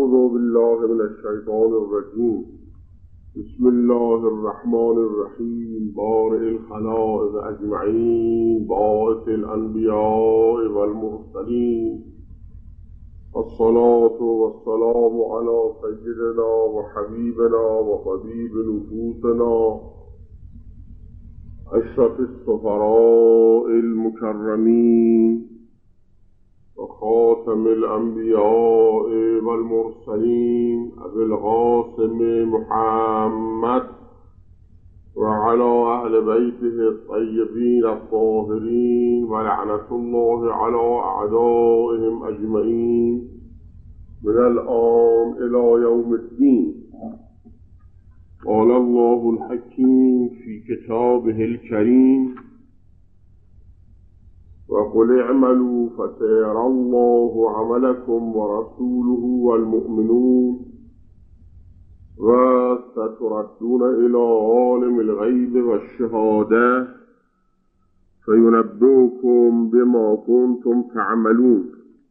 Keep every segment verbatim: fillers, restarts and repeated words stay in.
أعوذ بالله من الشيطان الرجيم. بسم الله الرحمن الرحيم. بارئ الخلائق أجمعين، باعث الأنبياء والمرسلين، الصلاة والسلام على سيدنا وحبيبنا وطبيب نفوسنا أشرف السفراء المكرمين وخاتم الأنبياء والمرسلين أبي القاسم محمد وعلى أهل بيته الطيبين الطاهرين، ولعنة الله على أعدائهم أجمعين من الآن إلى يوم الدين. قال الله الحكيم في كتابه الكريم: وقل اعملوا فسيرى الله عملكم ورسوله والمؤمنون وستردون إلى عالم الغيب والشهادة فينبئكم بما كنتم تعملون.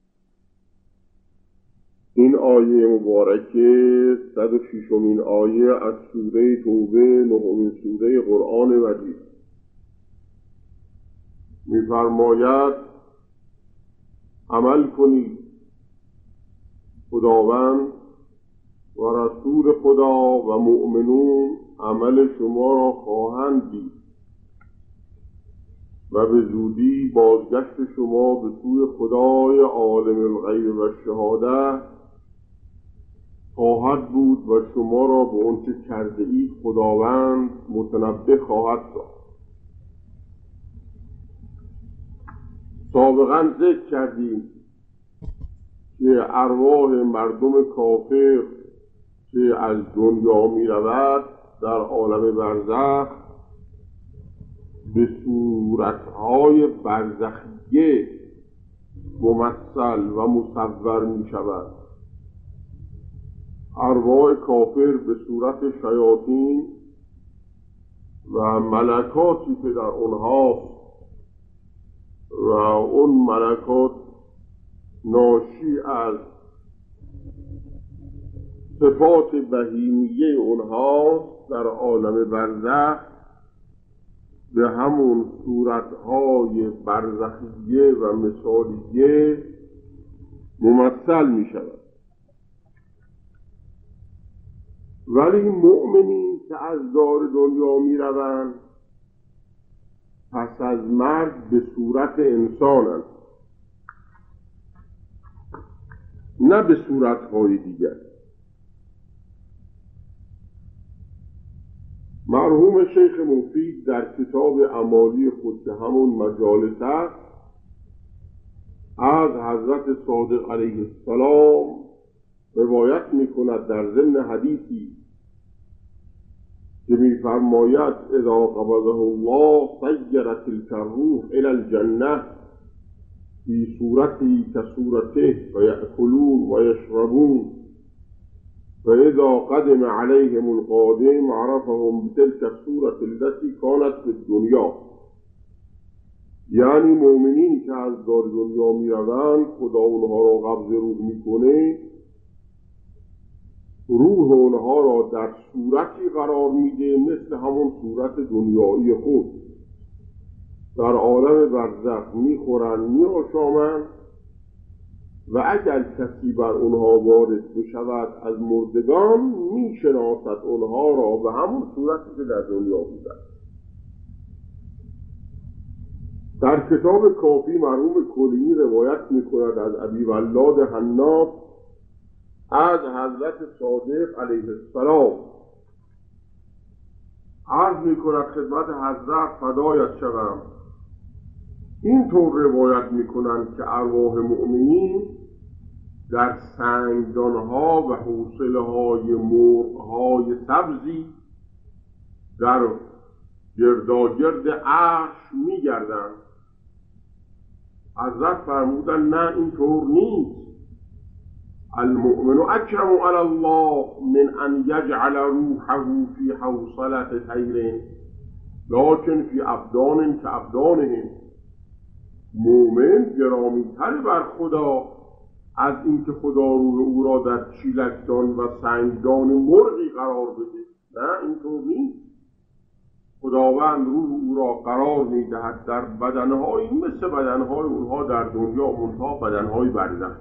این آیه مبارکه صد و ششمین آیه از سوره توبه، نهمین سوره قرآن مجید، می‌فرماید عمل کنید، خداوند و رسول خدا و مؤمنون عمل شما را خواهند دید و به زودی بازگشت شما به سوی خدای عالم الغیب و شهادت خواهد بود و شما را به آنچه کرده اید خداوند متنبه خواهد ساخت. سابقا ذکر کردیم که ارواح مردم کافر که از دنیا می رود در عالم برزخ به صورتهای برزخیه ممثل و مصور می شود. ارواح کافر به صورت شیاطین و ملکاتی که در آنها و اون ملکات ناشی از صفات بهیمیه اونها در عالم برزخ به همون صورتهای برزخیه و مثالیه ممثل می شود. ولی مؤمنین که از دار دنیا می روند پس از مرگ به صورت انسانند، نه به صورتهای دیگر. مرحوم شیخ مفید در کتاب اعمالی خود که همون مجالس است از حضرت صادق علیه السلام روایت می کند در ضمن حدیثی که می فرماید: اذا قبضه الله سیر تلك الروح الى الجنه فی صورتی کصورته و یأکلون و یشربون فاذا قدم علیهم القادم عرفهم بتلك الصورة التي كانت في الدنیا. یعنی مؤمنین که از دار دنیا می روند خدا اونها را قبض روح می کنه، روح اونها را در صورتی قرار میده مثل همون صورت دنیایی خود. در عالم برزخ میخورن میآشامن و اگر کسی بر اونها وارد بشود از مردگان میشناسد اونها را به همون صورتی که در دنیا بودن. در کتاب کافی مرحوم کلینی روایت میکند از ابی ولاد حناف از حضرت صادق علیه السلام عرض می کند خدمت حضرت فدایت شوم. این طور روایت می کنند که ارواح مؤمنین در سنگدانها و حوصله های مرغهای سبزی در گرداگرد عرش می گردند. حضرت فرمودن نه این طور نیست. المؤمن اکرم علی الله من ان یجعل روحه فی حوصله طیر لکن فی ابدان کابدانهم. مؤمن گرامی‌تر بر خدا از اینکه خدا روح او را در چیلکدان و سنگدان مرغی قرار بده. نه، اینطور نیست. خداوند روح او را قرار می‌دهد در بدنهایی مثل بدنهای اونها در دنیا، منتها بدنهای برزخ.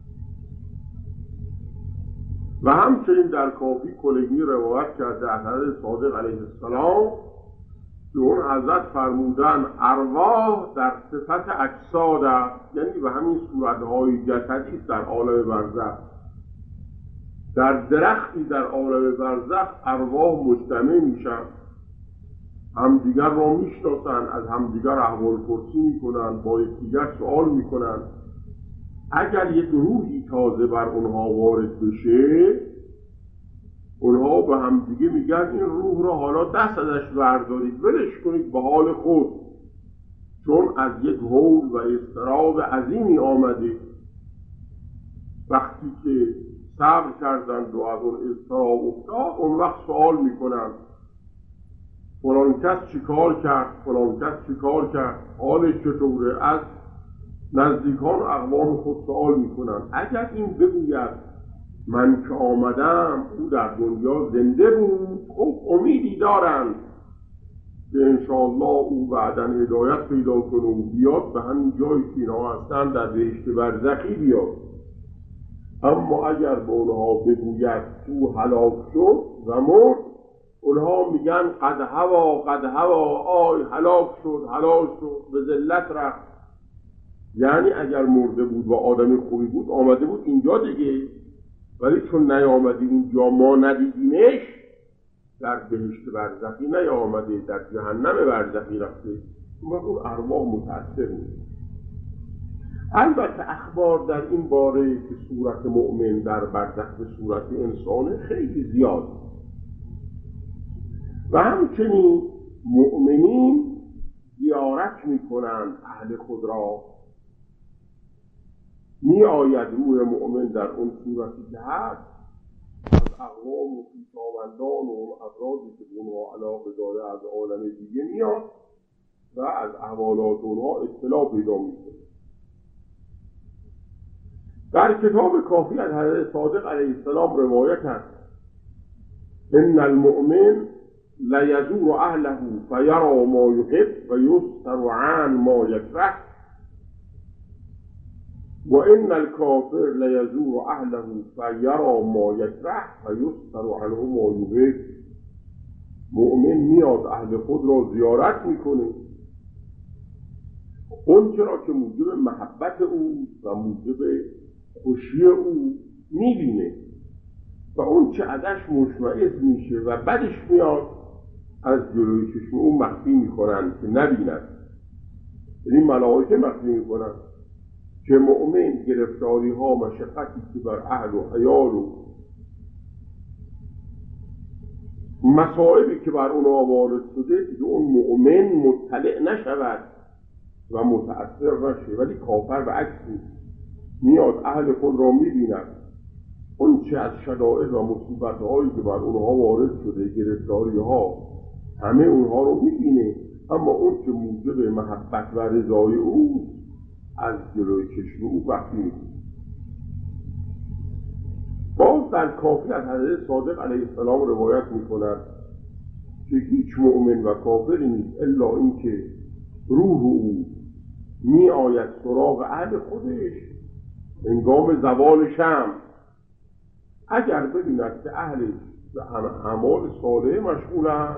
و همچنین در کافی کلینی روایت کرده از حضرت صادق علیه السلام که اون حضرت فرمودن ارواح در صفت اجساد است، یعنی به همین صورتهای جسدی در عالم برزخ. در درختی در عالم برزخ ارواح مجتمع میشن، همدیگر را میشناسن، از همدیگر احوال پرسی میکنن، با یکدیگر سوال میکنن. اگر یک روحی تازه بر اونها وارد بشه، اونها به همدیگه میگن این روح را حالا دست ازش بردارید، ولش کنید به حال خود، چون از یک هول و اضطراب عظیمی آمده. وقتی که صبر کردند و از اون اضطراب افتاد، اون وقت سوال میکنن فلان کس چی کار کرد، فلان کس چی کار کرد، حالش چطوره. از نزدیکان و اقوام خود سوال میکنن. اگر این بگوید من که آمدم او در دنیا زنده بود، خب امیدی دارند که انشاءالله او بعداً هدایت پیدا کنه و بیاد به همین جایی که اینا هستن در بهشت برزخی بیاد. اما اگر به اونها بگوید او هلاک شد و مرد، اونها میگن قد هوا قد هوا، آی هلاک شد هلاک شد، به ذلت رفت. یعنی اگر مرده بود و آدم خوبی بود آمده بود اینجا دیگه، ولی چون نیامده اینجا ما ندیدیمش، در بهشت برزخی نیامده، در جهنم برزخی رفته، اون ارواح متأثر میشه. البته اخبار در این باره که صورت مؤمن در برزخ به صورت انسان خیلی زیاد و همچنین مؤمنین زیارت میکنند اهل خود را. می آید روح مؤمن در اون صورتی که هست از اقوام و خویشاوندان و افرادی که به اونها علاقه داره از عالم دیگه میاد و از احوالات اونها اطلاع پیدا میکنه. در کتاب کافی از حضرت صادق علیه السلام روایت هست ان المؤمن لیزور اهله فیرى ما یحب و یستر عن ما یکره و ان الکافر لیزور اهله فیرى ما یکره و یستر عنه ما یحب. مؤمن میاد اهل خود را زیارت میکنه، اون چرا که موجب محبت او و موجب خوشی او میبینه و اون چه ازش مشمئز میشه و بدش میاد از جلوی چشم او مخفی میکنن که نبیند. یعنی ملائکه مخفی میکنن که مؤمن گرفتاری ها مشقتی که بر اهل و عیال و مصائبی که بر اونها وارد شده دیگه اون مؤمن مطلع نشود و متأثر نشه. ولی کافر به عکسی میاد اهل خود را میبیند، اون چه از شدائد و مصیبت هایی که بر اونها وارد شده، گرفتاری ها، همه اونها رو میبینه، اما اون که موجب محبت و رضای او از جلوی چشم او مخفی میکنه. باز در کافی از حضرت صادق علیه السلام روایت میکند که هیچ مؤمن و کافری نیست الا اینکه روح او می آید سراغ اهل خودش هنگام زوال شمس. اگر ببیند که اهلش به اعمال صالحه مشغولند،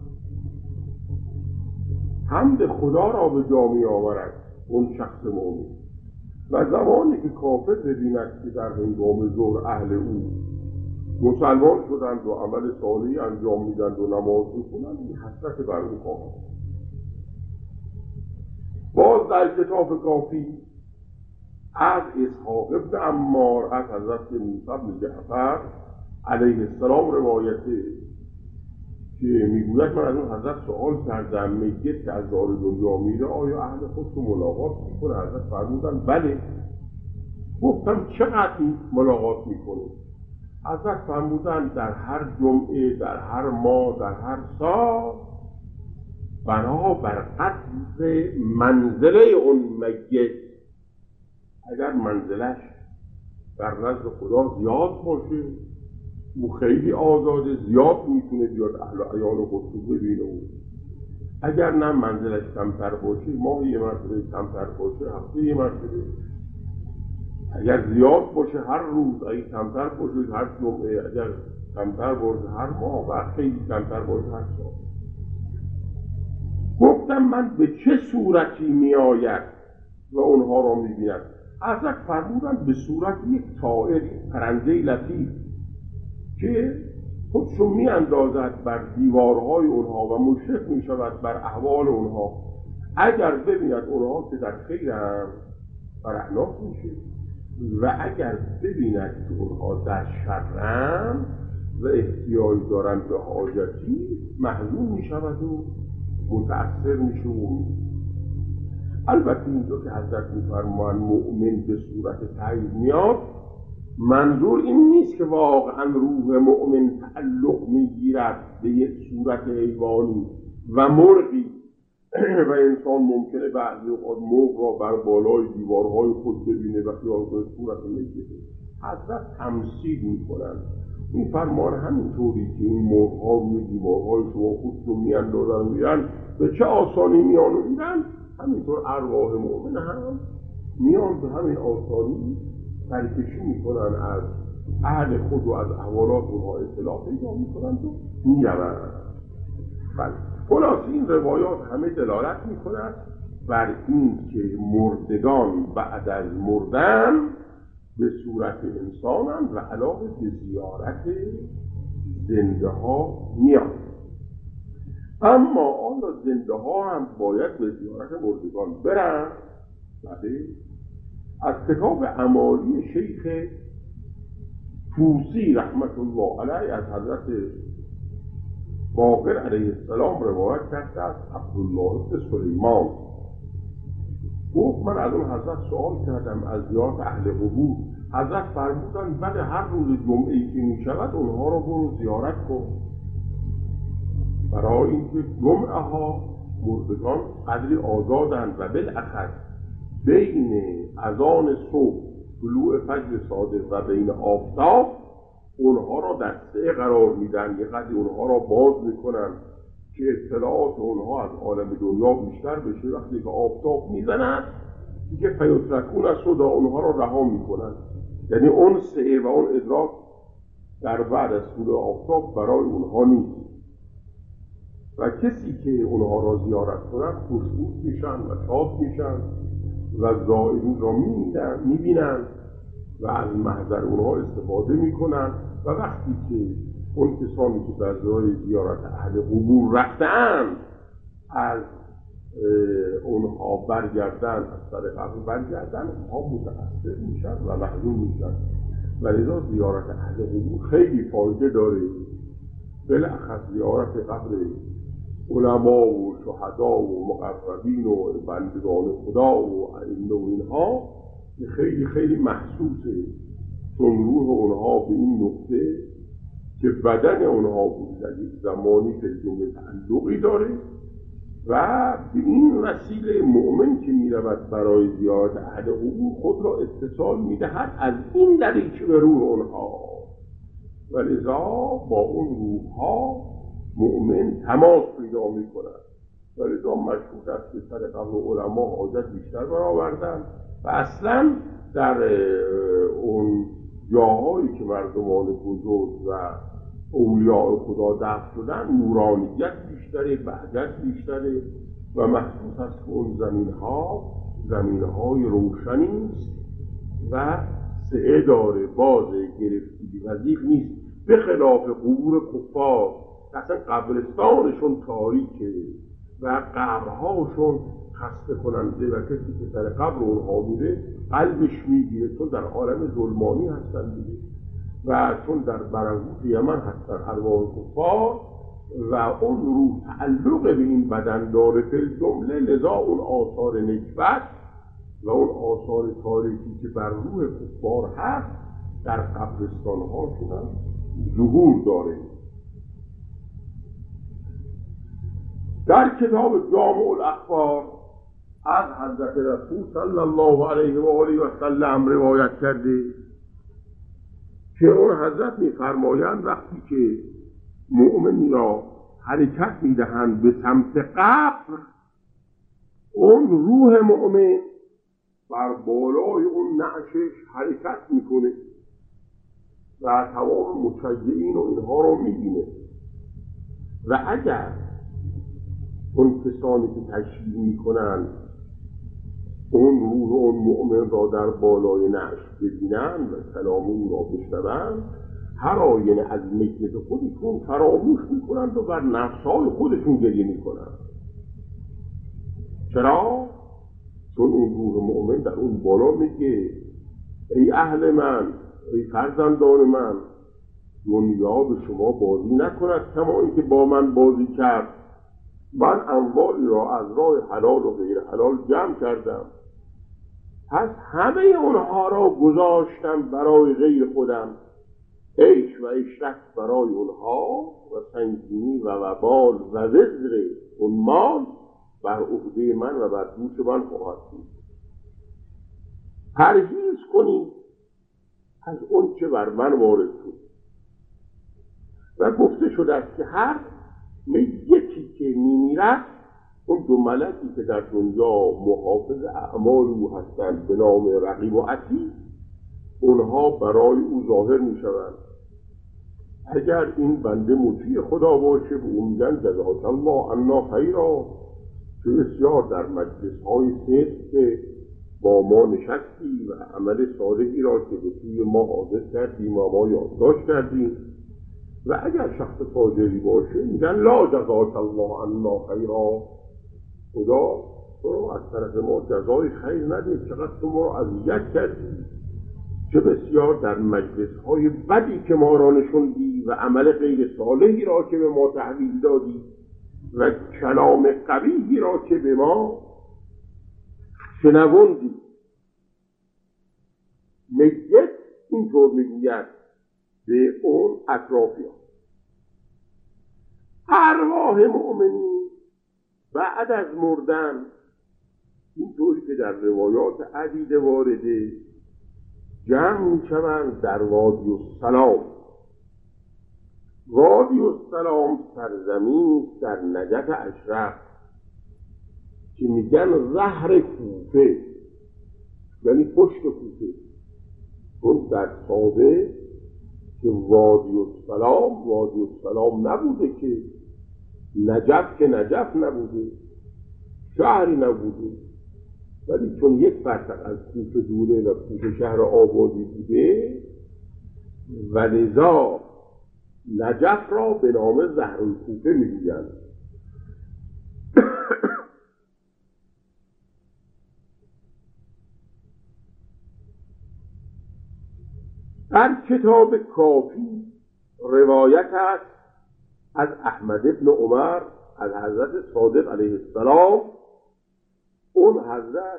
حمد خدا را به جا می آورد اون شخص مؤمن. و زمانی که کافر ببیند که در هنگام ظهر اهل او مسلمان شدند و عمل صالحی انجام میدند و نماز میخونند، این حسرت بر او خواهد. باز در کتاب کافی از اسحاق ابن عمار از حضرت موسی بن جعفر علیه السلام روایته که میگوید من از اون حضرت سوال کردم میگه که از دار دنیا میره آیا اهل خود رو ملاقات میکنه؟ حضرت فرمودن بله. گفتم چقدر ملاقات میکنه؟ حضرت فرمودن در هر جمعه، در هر ماه، در هر سال، بنا بر قدر منزله اون میت. اگر منزلش در نزد خدا زیاد باشه، او خیلی آزاده، زیاد میتونه بیاد اهل و عیال خود رو ببینه. اگر نه منزلش کمتر باشه، ماه یه مرتبه کمتر باشه، هفته یه مرتبه. اگر زیاد باشه هر روز، اگر کمتر باشه هر جمعه، اگر کمتر باشه هر ماه، و خیلی کمتر باشه هر سال. گفتم من به چه صورتی می آید و اونها را می بیند؟ حضرت فرمودن به صورت یک طائر، پرنده لطیف که خودشو می اندازد بر دیوارهای اونها و مشرف می شود بر احوال اونها. اگر ببیند اونها که در خیرم فرحناک میشه، و اگر ببیند که اونها در شرم و احتیاج دارند به حاجتی، محزون می شود و متأثر می شود. البته اینجا که حضرت می فرمایند مؤمن به صورت طیر میاد، منظور این نیست که واقعا روح مؤمن تعلق می گیرد به یک صورت حیوانی و مرغی و انسان ممکنه بعضی اوقات مرغ را بر بالای دیوارهای خود ببینه و خیال کنه صورت میگیره. حضرت تمثیل میکنن، این فرمان همینطوری که این مرغ‌ها روی دیوارهای شما خود رو میاندازن میرن، به چه آسانی میان و میرن، همینطور ارواح مؤمن هم میان به همین آسانی سرکشی میکنن، از اهل خود و از احوالات اونها اطلاع پیدا میکنن و میرن. بله، خلاص این روایات همه دلالت میکنند بر این که مردگان بعد از مردن به صورت انسانند و علاوه به زیارت زنده ها میان. اما آیا زنده ها هم باید به زیارت مردگان برن؟ بله. از کتاب اعمالی شیخ توسی رحمت الله علیه از حضرت باقر علیه السلام روایت کرده از عبدالله بن سلیمان. گفت من از اون حضرت سوال کردم از زیارت اهل قبور. حضرت فرمودند بله، هر روز جمعه‌ای که می شود اونها رو برو زیارت کن، برای اینکه جمعه ها مردگان قدری آزادند و بالاخص بین اذان صبح، طلوع فجر صادق و بین آفتاب اونها را در سعه قرار میدن، یه قدری اونها را باز میکنن که اطلاعات اونها از عالم دنیا بیشتر بشه. وقتی که آفتاب میزنن دیگه فیترکون از صدا اونها را رها میکنن، یعنی اون سعه و اون ادراک در بعد از طلوع آفتاب برای اونها نیست. و کسی که اونها را زیارت کنن خوشبوش میشن و شاد میشن و زائرین را میبینن و از محضر اونها استفاده میکنن. و وقتی که اون کسانی که در جای زیارت اهل قبور رفتن از اونها برگردن، از سر قبر برگردن، اونها متأثر میشن و محزون میشن. و لذا زیارت اهل قبور خیلی فایده داره، بالاخص زیارت قبر علما و شهدا و مقربین و بندگان خدا و ائمه و اینها که خیلی خیلی محسوسه، چون روح اونها به این نقطه که بدن اونها بود در یک زمانی که جمله تعلقی داره و به این وسیله مؤمن که میرود برای زیارت اهل قبور خود را اتصال میدهد از این دریچه به روح اونها، و لذا با اون روحها مؤمن تماس پیدا میکند. و لذا مشهود است که سر قبر علما حاجت بیشتر برآوردن و اصلا در اون جاهایی که مردمان بزرگ و اولیاء خدا دفن شدن نورانیت بیشتره، بهجت بیشتره و محسوس است که اون زمین ها زمین های روشنی است و سعه داره، باز گرفتگی وزیق نیست، به خلاف قبور کفار اصلا قبرستانشون تاریکه و قبرهاشون خسته کننده و کسی که سر قبر اونها میره قلبش میگیره، چون در عالم ظلمانی هستن دیگه و چون در برهوت یمن هستن ارواح کفار و اون روح تعلق به این بدن داره فی جمله، لذا اون آثار نکبت و اون آثار تاریکی که بر روح کفار هست در قبرستان هاشون هم ظهور داره. در کتاب جامع الاخبار از حضرت رسول صلی الله علیه و آله و سلم روایت کرده که اون حضرت میفرمایند وقتی که مؤمنی را حرکت میدهند به سمت قبر، اون روح مؤمن بر بالای اون نعشش حرکت میکنه و تمام مشیعین و اینها رو میبینه. و اگر اون کسانی که تشریح میکنن اون روح اون مؤمن را در بالای نعش ببینن و کلام اون را بشنون، هر آینه از مجلس خودشون فراموش میکنند و بر نفسهای خودشون گریه میکنند. چرا؟ چون اون روح مؤمن در اون بالا میگه ای اهل من، ای فرزندان من، دنیا به شما بازی نکند کما اینکه با من بازی کرد. من اموالی را از راه حلال و غیر حلال جمع کردم، پس همه اونها را گذاشتم برای غیر خودم، عیش و عشرت برای اونها و سنگینی و وبال و وزر اون مال بر عهده من و بر دوش من خواهد بود. پرهیز کنید از اون چه بر من وارد شد. و گفته شده است که هر یکی که میمیرد، اون دو ملکی که در دنیا محافظ اعمال او هستند به نام رقیب و عتید، اونها برای او ظاهر میشوند. اگر این بنده مطیع خدا باشه به اون میگن جزاک الله عنا خیرا، که بسیار در مجلس های صدق که با ما نشستی و عمل صالحی را که به سوی ما حاضر کردیم و ما یادداشت کردیم. و اگر شخص فاجری باشه میگن لا جزاک الله عنا خیرا، خدا تو از طرف ما جزای خیر نده، چقدر تو ما را اذیت کردی، چه بسیار در مجلس های بدی که ما را نشوندی و عمل غیر صالحی را که به ما تحویل دادی و کلام قبیحی را که به ما شنوندی. میت اینطور میگوید به اون اطرافیان. ارواح مؤمنین بعد از مردن، اینطوری که در روایات عدید وارده، جمع میشوند در وادی السلام. وادی السلام سرزمین در نجف اشرف که میگن ظهر کوفه، یعنی پشت کوفه. چون در سابق که وادی السلام وادی السلام نبوده، که نجف که نجف نبوده، شهری نبوده، ولی چون یک فرسخ از کوفه دوره و کوفه شهر آبادی بوده و لذا نجف را به نام ظهر کوفه میگویند. در کتاب کافی روایت است از احمد بن عمر از حضرت صادق علیه السلام. اون حضرت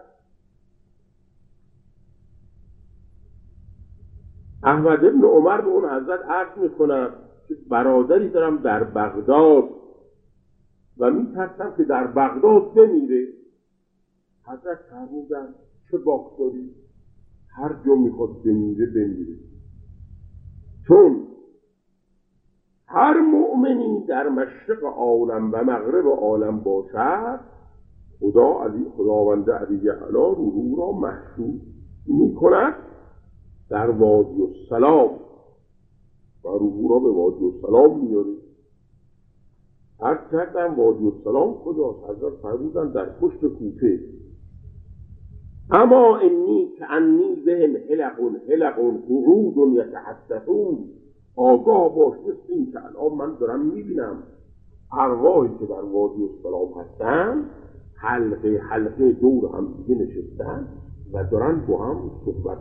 احمد بن عمر به اون حضرت عرض میکنند که برادری دارم در بغداد و میترسم که در بغداد بمیره. حضرت فرمودند چه باک داری؟ هر جا میخواد بمیره بمیره، چون هر مؤمنی در مشرق عالم و مغرب عالم باشد، خدا علی خداوند علی اعلی روح را محشور میکند در وادی السلام و روح را به وادی السلام میاره. عرض کردم وادی السلام کجاست؟ حضرت فرمودند در پشت کوفه. اما انی کانی بهم حلق حلق قعود یتحدثون، آگاه باش مثل این که الان من دارم میبینم ارواحی که در وادی السلام هستن حلقه حلقه دور هم دیگه نشستن و دارن با هم صحبت.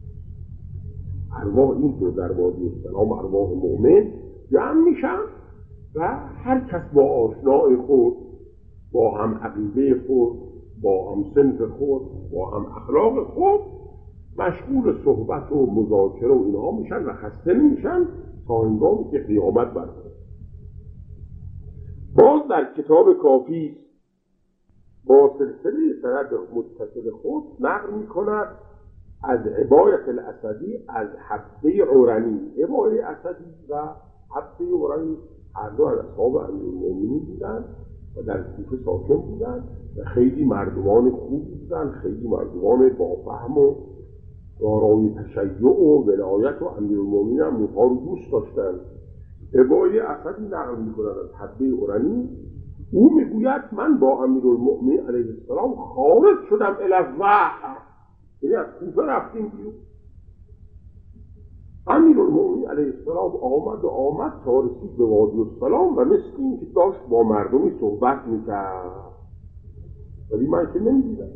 ارواح این تو در وادی السلام ارواح مؤمن جمع میشن و هر کس با آشنای خود، با هم عقیده خود، با هم صنف خود، با هم اخلاق خود مشغول صحبت و مذاکره و اینها میشن و خسته میشن تا هنگامی که قیامت برسه. باز در کتاب کافی با سلسله سند متصل خود نقل میکند از عبایت الاسدی از حبه عرنی. عبای اسدی و حبه عرنی هر دو از اصحاب امیرالمومنین بودن و در کوفه ساکن بودن و خیلی مردمان خوب بودن، خیلی مردمان با فهم و دارای تشیع و ولایت و امیرالمومنین هم اونها رو دوست داشتن. عبای اسدی نقل میکنن از حبه عرنی، او میگوید من با امیرالمومنین علیه السلام خارج شدم الی الظهر، یعنی از کوفه رفتیم بیرون. امیرالمومنین علیه السلام آمد و آمد تا رسید به وادی السلام و مثل این که داشت با مردمی صحبت میکرد، ولی من که نمیدیدم.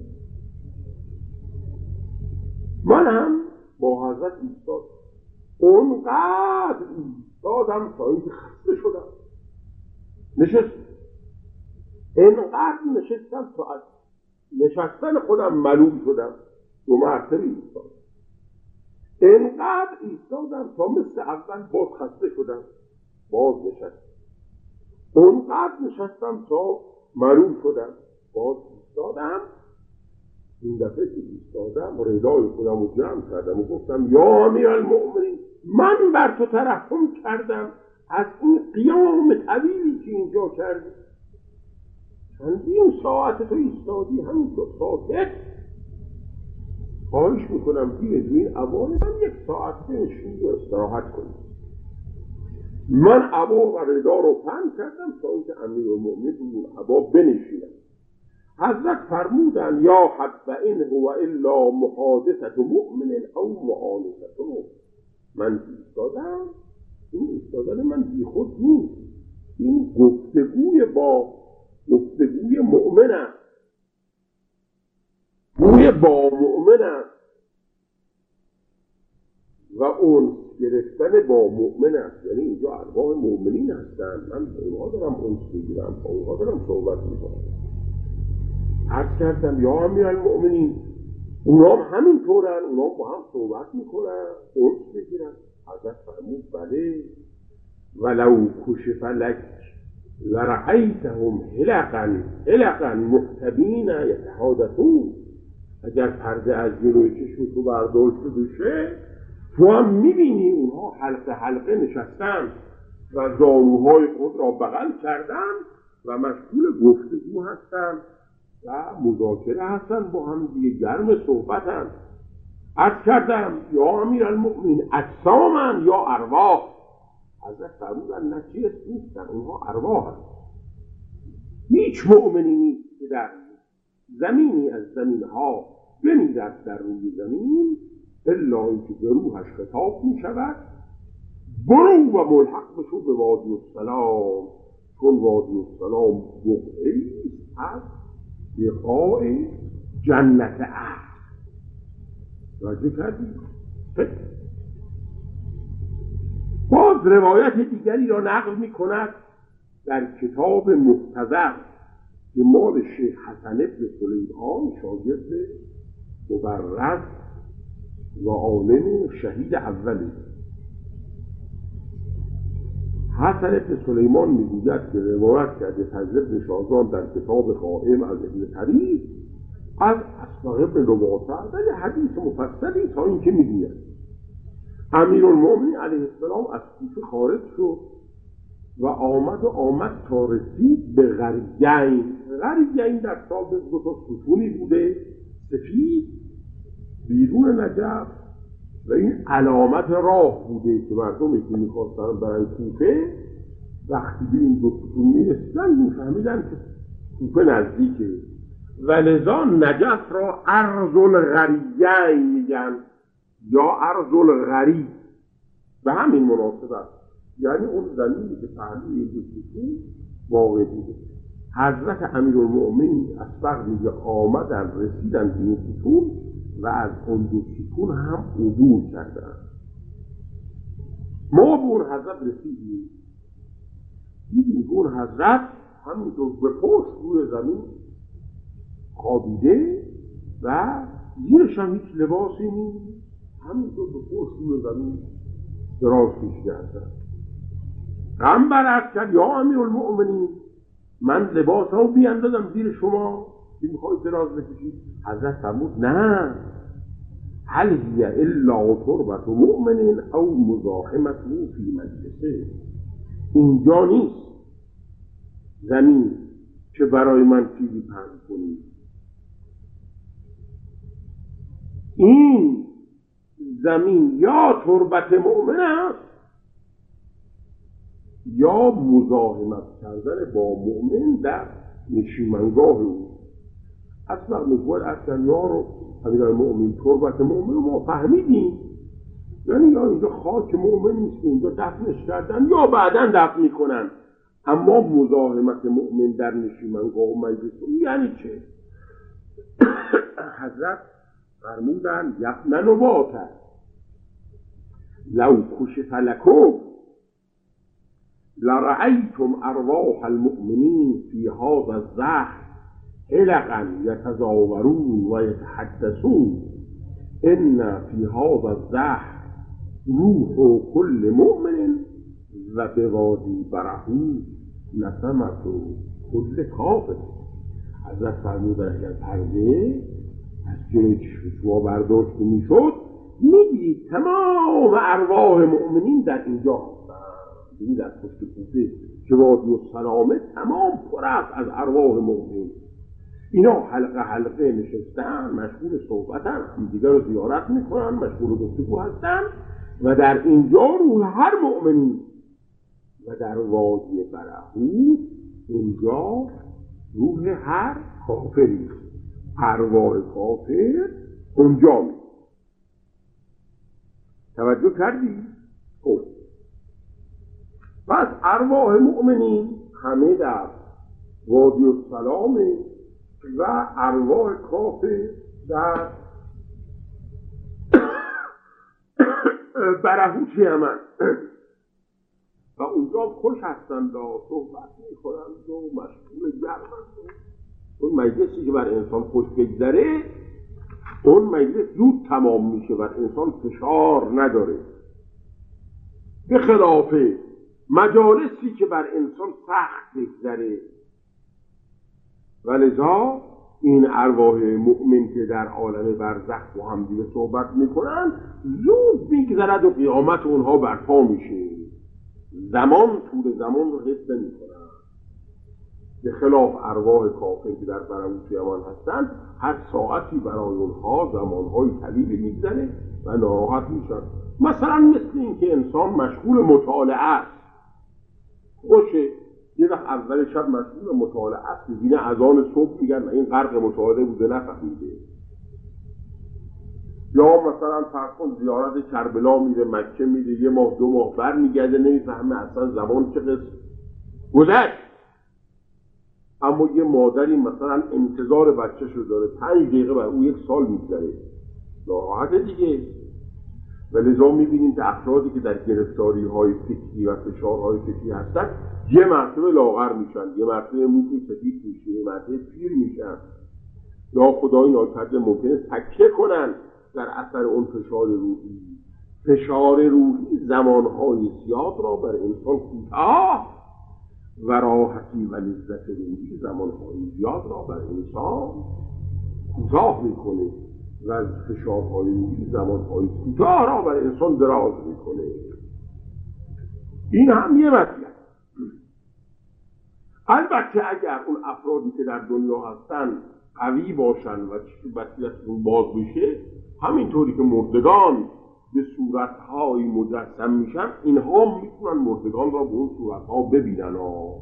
من هم با حضرت ایستاد، اونقدر ایستادم تا اینکه خسته شدم، نشست اینقدر نشستم تا از نشستن خودم ملول شدم، دو مرتبه ایستادم، اینقدر ایستادم تا مثل اول باز خسته شدم، باز نشستم، اونقدر نشستم تا ملول شدم، باز ایستادم. این دفعه که ایستادم ردای خودم رو جمع کردم و گفتم یا امیرالمؤمنین، من بر تو ترحم کردم از این قیام طویلی که اینجا کردی، چندین ساعت تو ایستادی همینطور ساکت، خواهش میکنم بیاید روی این عبا من یک ساعت بنشینید و استراحت کنید. من عبا و ردا رو پهن کردم تا اینکه امیرالمؤمنین روی عبا بنشینم. حضرت فرمودن یا حب این هو الا محادثت مؤمن او معانست مؤمن. من ایستادم، این ایستادن من بی خود نیست، این گفتگوی با گفتگوی مؤمن است، گوی با مؤمن است و اون گرفتن با مؤمن است، یعنی اینجا ارواح مؤمنین هستند، من اونها دارم اونس میگیرم، با اونها دارم صحبت میکنم. عرض کردم یا امیرالمؤمنین، اونها هم همینطورن، اونها با هم صحبت میکنن، اونس میگیرن. حضرت فرمود بله ولو کشف لک لرأیتهم حلقا حلقا محتبین یتحادثون، اگر پرده از جلوی چشم تو برداشته بشه تو هم میبینی اونها حلقه حلقه نشستن و زانوهای خود را بغل کردن و مشغول گفتگو هستن و مذاکره هستن، با هم دیگه گرم صحبتن. عرض کردم یا امیرالمؤمنین اجسامن یا ارواح؟ حضرت فرمودن نه چیز نیستن، اونها ارواح هستن. هیچ مؤمنی نیست که در زمینی از زمینها بمیرد در روی زمین الا اینکه به روحش خطاب می شود برو و ملحق بشو به وادی السلام، چون وادی السلام بقعی از بقاع جنت اهل. راجع کردیم باز روایت دیگری را نقل می کند در کتاب مختصر که مال شیخ حسن ابن سلیمان شاگرد مبرز و عالم شهید اولی. حسن ابن سلیمان میگوید که روایت کرده فضل ابن شازان در کتاب قائم از ابن طریق از اسبق ابن رباطه، ولی حدیث مفصلی تا این که میگوید امیرالمؤمنین علیه السلام از کوفه خارج شد و آمد و آمد تا رسید به غریین. غریین در سابق دو تا ستونی بوده سفید بیرون نجف و این علامت راه بوده که مردمی که میخواستن برن کوفه وقتی به این دو ستون میرسیدن میفهمیدن که کوفه نزدیکه و لذا نجف را ارض الغریین میگن یا ارض الغری به همین مناسبت، یعنی اون زمینی که پهلوی دو ستون واقع بوده. حضرت امیرالمؤمنین اسبق میگه آمدن رسیدن به این ستون و از اون دو ستون هم عبور کردن. ما بون حضرت رسیدیم دیدیم بون حضرت همینطور به پشت روی زمین خوابیده و زیرش هم هیچ لباسی نیست، همینطور به پشت روی زمین دراز کشیده هستن. غم برعرض کرد یا امیرالمؤمنین من لباس ها بیاندازم زیر شما که میخوای دراز بکشید؟ حضرت فرمود نه، هل هی الا تربت مؤمن او مزاحمت فی مجلسه. اینجا نیست زمین که برای من چیزی پهن کنی، این زمین یا تربت مؤمن است یا مزاحمت کردن با مؤمن در نشیمنگاه او. اصلا میگوید اصلا یا رو همین مؤمن تربت مؤمن رو ما فهمیدیم، یعنی یا اینجا خاک مؤمن نیست اینجا دفنش کردن یا بعداً دفن میکنن، اما مزاحمت مؤمن در نشیمنگاه و مجلس او یعنی چه؟ حضرت فرمودن یفنن و باته لو کشف لکم لرأیتم ارواح المؤمنین فی هذا الزحف حلقا یتزاورون و یتحدثون ان فی هذا الزحف روح کل مؤمن و بوادی برهو نسمت کل کافر. حضرت فرمودن اگر پرده از جلوی چشم شما برداشته میشد میدید تمام ارواح مؤمنین در اینجا هستند، این در پشت کوفه که وادی السلامه تمام پر است از ارواح مؤمنین. اینا حلقه حلقه نشستن، مشغول صحبتن، همدیگر رو زیارت میکنن، مشغول گفتگو هستن و در اینجا روح هر مؤمنین و در وادی برهو اونجا روح هر کافری، ارواح کافر اونجا می. توجه کردی؟ خب پس ارواح مؤمنین همه در وادی السلام و ارواح کافر در برهوت یمن و اونجا خوش هستند و صحبت میکنند و مشغول گرمند. اون مجلسی که بر انسان خوش بگذره اون مجلس زود تمام میشه، بر انسان فشار نداره، به خلاف مجالسی که بر انسان سخت بگذره. ولذا این ارواح مؤمن که در عالم برزخ با هم دیگه صحبت میکنن زود میگذرد و قیامت اونها برپا میشه، زمان طول زمان رو حس نمیکنن، به خلاف ارواح کافر که در برهوت یمن هستن هر ساعتی برای اونها زمانهای طویلی میگذره و ناراحت میشن. مثلا مثل این که انسان مشغول مطالعه است، خوشه یه وقت اول شب مشغول مطالعه است، ببینه اذان صبح میگن این غرق مطالعه بوده نفهمیده. یا مثلا فرض کن زیارت کربلا میره، مکه میره، یه ماه دو ماه بر میگرده نمیفهمه اصلا زمان چه قصه گذشت. اما یه مادری مثلا انتظار بچه‌ش رو داره، پنج دقیقه بر او یک سال میگذره، ناراحت دیگه. ولذا میبینیم که افرادی که در گرفتاری های فکری و فشارهای فکری هستن یه مرتبه لاغر میشن، یه مرتبه موشون سفید میشه، یه مرتبه پیر میشن، یا خدای ناکرده ممکنه تکیه کنن در اثر اون فشار روحی. فشار روحی زمانهای زیاد را بر انسان کوتاه و راحتی و لذت روحی زمانهای زیاد را بر انسان کوتاه میکنه و از فشارهای روحی زمانهای کوتاه را بر انسان دراز میکنه. این هم یه مطلب. البته اگر اون افرادی که در دنیا هستن قوی باشن و بصیرتشون باز بشه، همینطوری که مردگان به صورتهای مجسم میشن، اینها میتونن مردگان را به اون صورتها ببینن.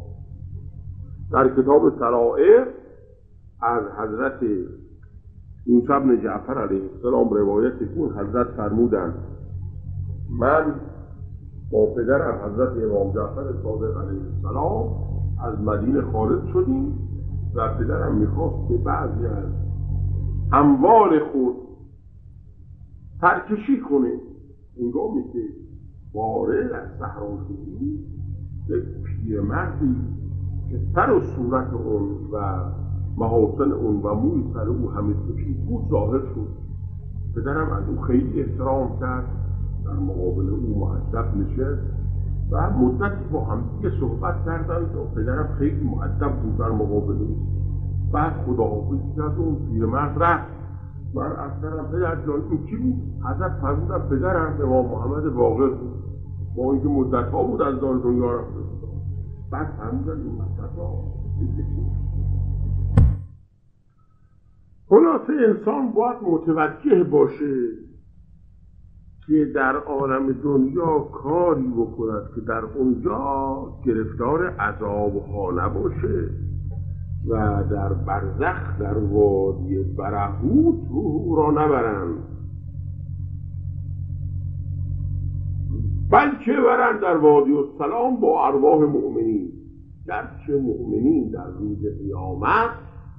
در کتاب سرائر از حضرت موسی بن جعفر علیه السلام روایت کن، حضرت فرمودند من با پدرم حضرت امام جعفر صادق علیه السلام از مدینه خارج شدیم و پدرم میخواست به بعضی از اموال خود سرکشی کنه. هنگامی که وارد از صحرا شدیم یک پیرمردی که سر و صورت اون و محاسن اون و موی سر او همه سفید بود ظاهر شد. پدرم از او خیلی احترام کرد، در مقابل او مؤدب نشست و مدتی با هم دیگه صحبت کردند و پدرم خیلی مؤدب بود در مقابل او. بعد خداحافظی کرد و اون پیرمرد رفت. من اصلا پدر جان این کی بود؟ حضرت فرمودن پدرم امام محمد باقر بود، با اینکه مدت ها بود از دار دنیا رفته بود. بعد فرمودن این مدت ها خلاصه انسان باید متوجه باشه که در عالم دنیا کاری بکند که در اونجا گرفتار عذاب ها نباشه و در برزخ در وادی برهوت روح را نبرند، بلکه برند در وادی السلام با ارواح مؤمنین. گرچه مؤمنین در روز قیامت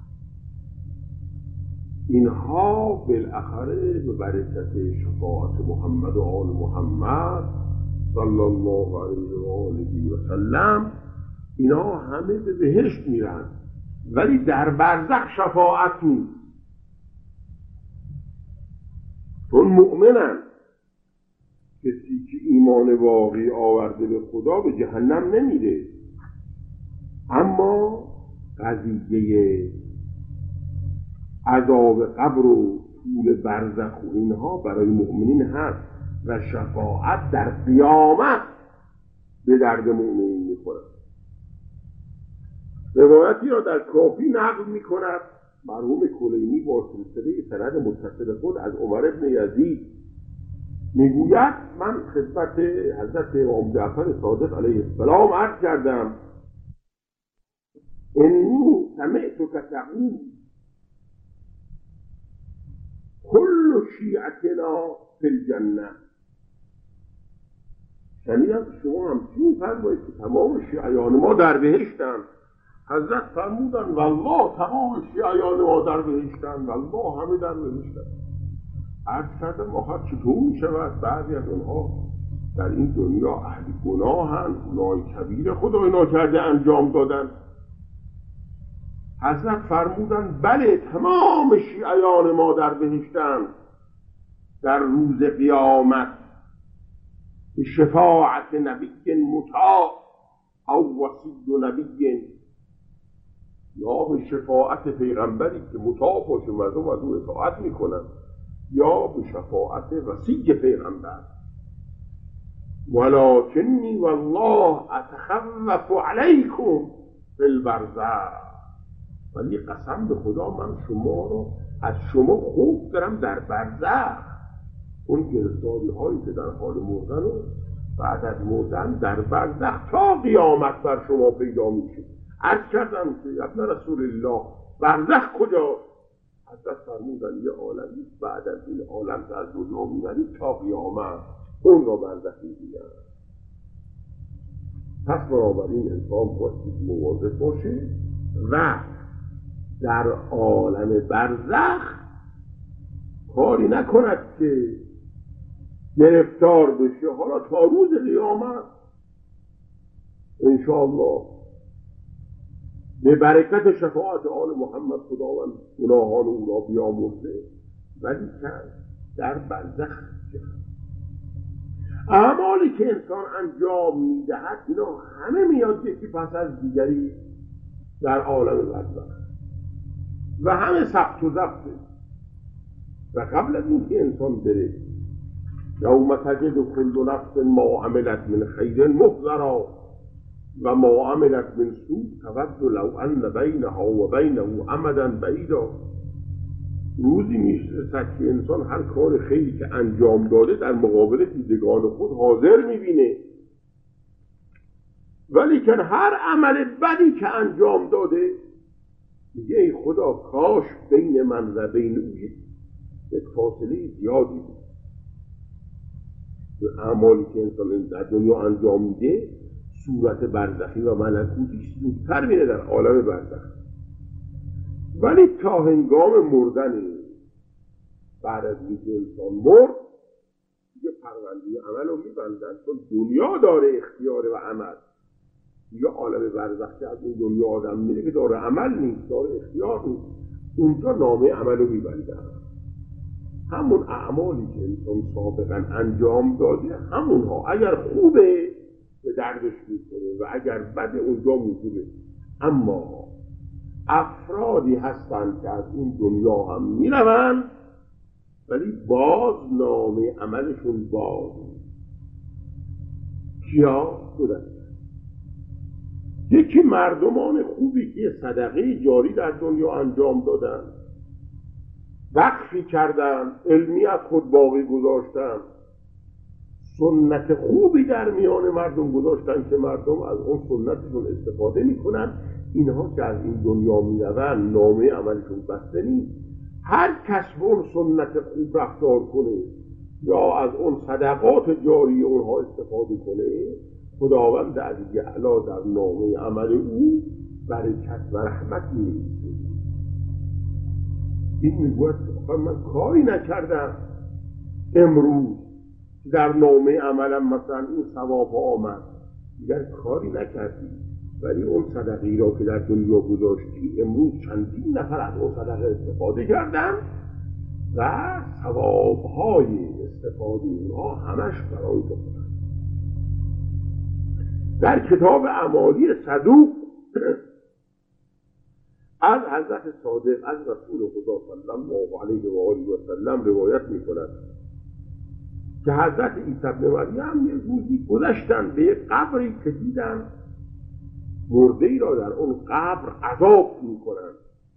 اینها بالاخره به برکت شفاعت محمد و آل محمد صلی الله علیه و آله و سلم اینا همه به بهشت میرن، ولی در برزخ شفاعت نیست، چون مؤمنن. کسی که ایمان واقعی آورده به خدا به جهنم نمیره، اما قضیه عذاب قبر و طول برزخ و اینها برای مؤمنین هست و شفاعت در قیامت به درد مؤمنین میخورد. روایتی را در کافی نقل میکند مرحوم کلینی با سلسله سند متصل خود از عمر بن یزید، میگوید من خدمت حضرت امام جعفر صادق علیه السلام عرض کردم انی سمعتک تقول کل شیعتنا فی الجنه. شنیدم شما همچنین فرمایید که تمام شیعیان ما در بهشتن. حضرت فرمودن والله تمام شیعیان ما در بهشتن، والله همه در بهشتن. عرض کردم آخر چطور می شود؟ بعضی از اونها در این دنیا اهل گناهن، گناه کبیر خدای ناکرده انجام دادن. حضرت فرمودن بله تمام شیعیان ما در بهشتن در روز قیامت به شفاعت نبی مطاع او وصی نبی، یا به شفاعت پیغمبری که مطاع باشه مردم از او اطاعت میکنن، یا به شفاعت وصی پیغمبر. ولکنی والله اتخوف علیکم فی البرزخ، ولی قسم به خدا من شما رو از شما خوف دارم در برزخ. اون گرفتاری هایی که در حال مردن و بعد از مردن در برزخ تا قیامت بر شما پیدا میشه. عرض کردم که ابن رسول الله برزخ کجا؟ حضرت فرمودن یه عالمی بعد از این عالم که از دنیا میبرید تا قیامت اون را برزخ میگیرن. پس بنابراین انسان باید مواظب باشه و در عالم برزخ کاری نکند که گرفتار بشه. حالا تا روز قیامت انشاءالله به برکت شفاعت آل محمد خداوند گناهان او را بیامرزه، ولی در برزخ اعمالی که انسان انجام میدهد اینا همه میاد یکی پس از دیگری در عالم برزخ و همه ثبت و ضبطه. و قبل از اینکه انسان بره یوم تجد کل نفس ما عملت من خیر محضرا و ما عملت من سوء تود لو ان بینها و بینه امدا بعیدا. روزی میرسد که انسان هر کار خیری که انجام داده در مقابل دیدگان خود حاضر میبینه، ولی که هر عمل بدی که انجام داده میگه ای خدا کاش بین من و بین او یک فاصله زیادی بود. اعمالی که انسان در دنیا انجام میده صورت برزخی و ملکوتی زودتر میره در عالم برزخ، ولی تا هنگام مردن بعد از اینکه انسان مرد دیگه پرونده عمل رو میبندن، چون دنیا داره اختیار و عمل. دیگه عالم برزخ که از این دنیا آدم میره که داره عمل نیست، داره اختیار نیست، اونجا نامه عمل رو میبندن. همون اعمالی که انسان سابقا انجام داده همونها اگر خوبه به دردش میکنه و اگر بده اونجا موجوده. اما افرادی هستند که از این دنیا هم میروند ولی باز نامه عملشون باز. کیا؟ دو دسته. یکی مردمان خوبی که صدقه جاری در دنیا انجام دادن، وقفی کردن، علمی از خود باقی گذاشتن، سنت خوبی در میان مردم گذاشتن که مردم از اون سنتشون استفاده میکنن. اینها که از این دنیا میرون نامه عملشون بسته نیست. هر کس به اون سنت خوب رفتار کنه یا از اون صدقات جاری اونها استفاده کنه، خداوند علی اعلی در نامه عمل او برکت و رحمت می‌نویسه. این میگوید من کاری نکردم امروز در نامه عملم مثلا این ثواب آمد، دیگر کاری نکردی، ولی اون صدقی را که در دنیا گذاشتی امروز چندین نفر از اون صدقه استفاده کردن و ثوابهای استفاده اونها همش برای تو بودن. در کتاب اعمالی صدوق از حضرت صادق از رسول خدا صلی الله علیه و آله و سلم روایت می‌کند که حضرت عیسی ابن مریم یک روزی گذشتن به یک قبری که دیدن مرده‌ای را در اون قبر عذاب می‌کنند.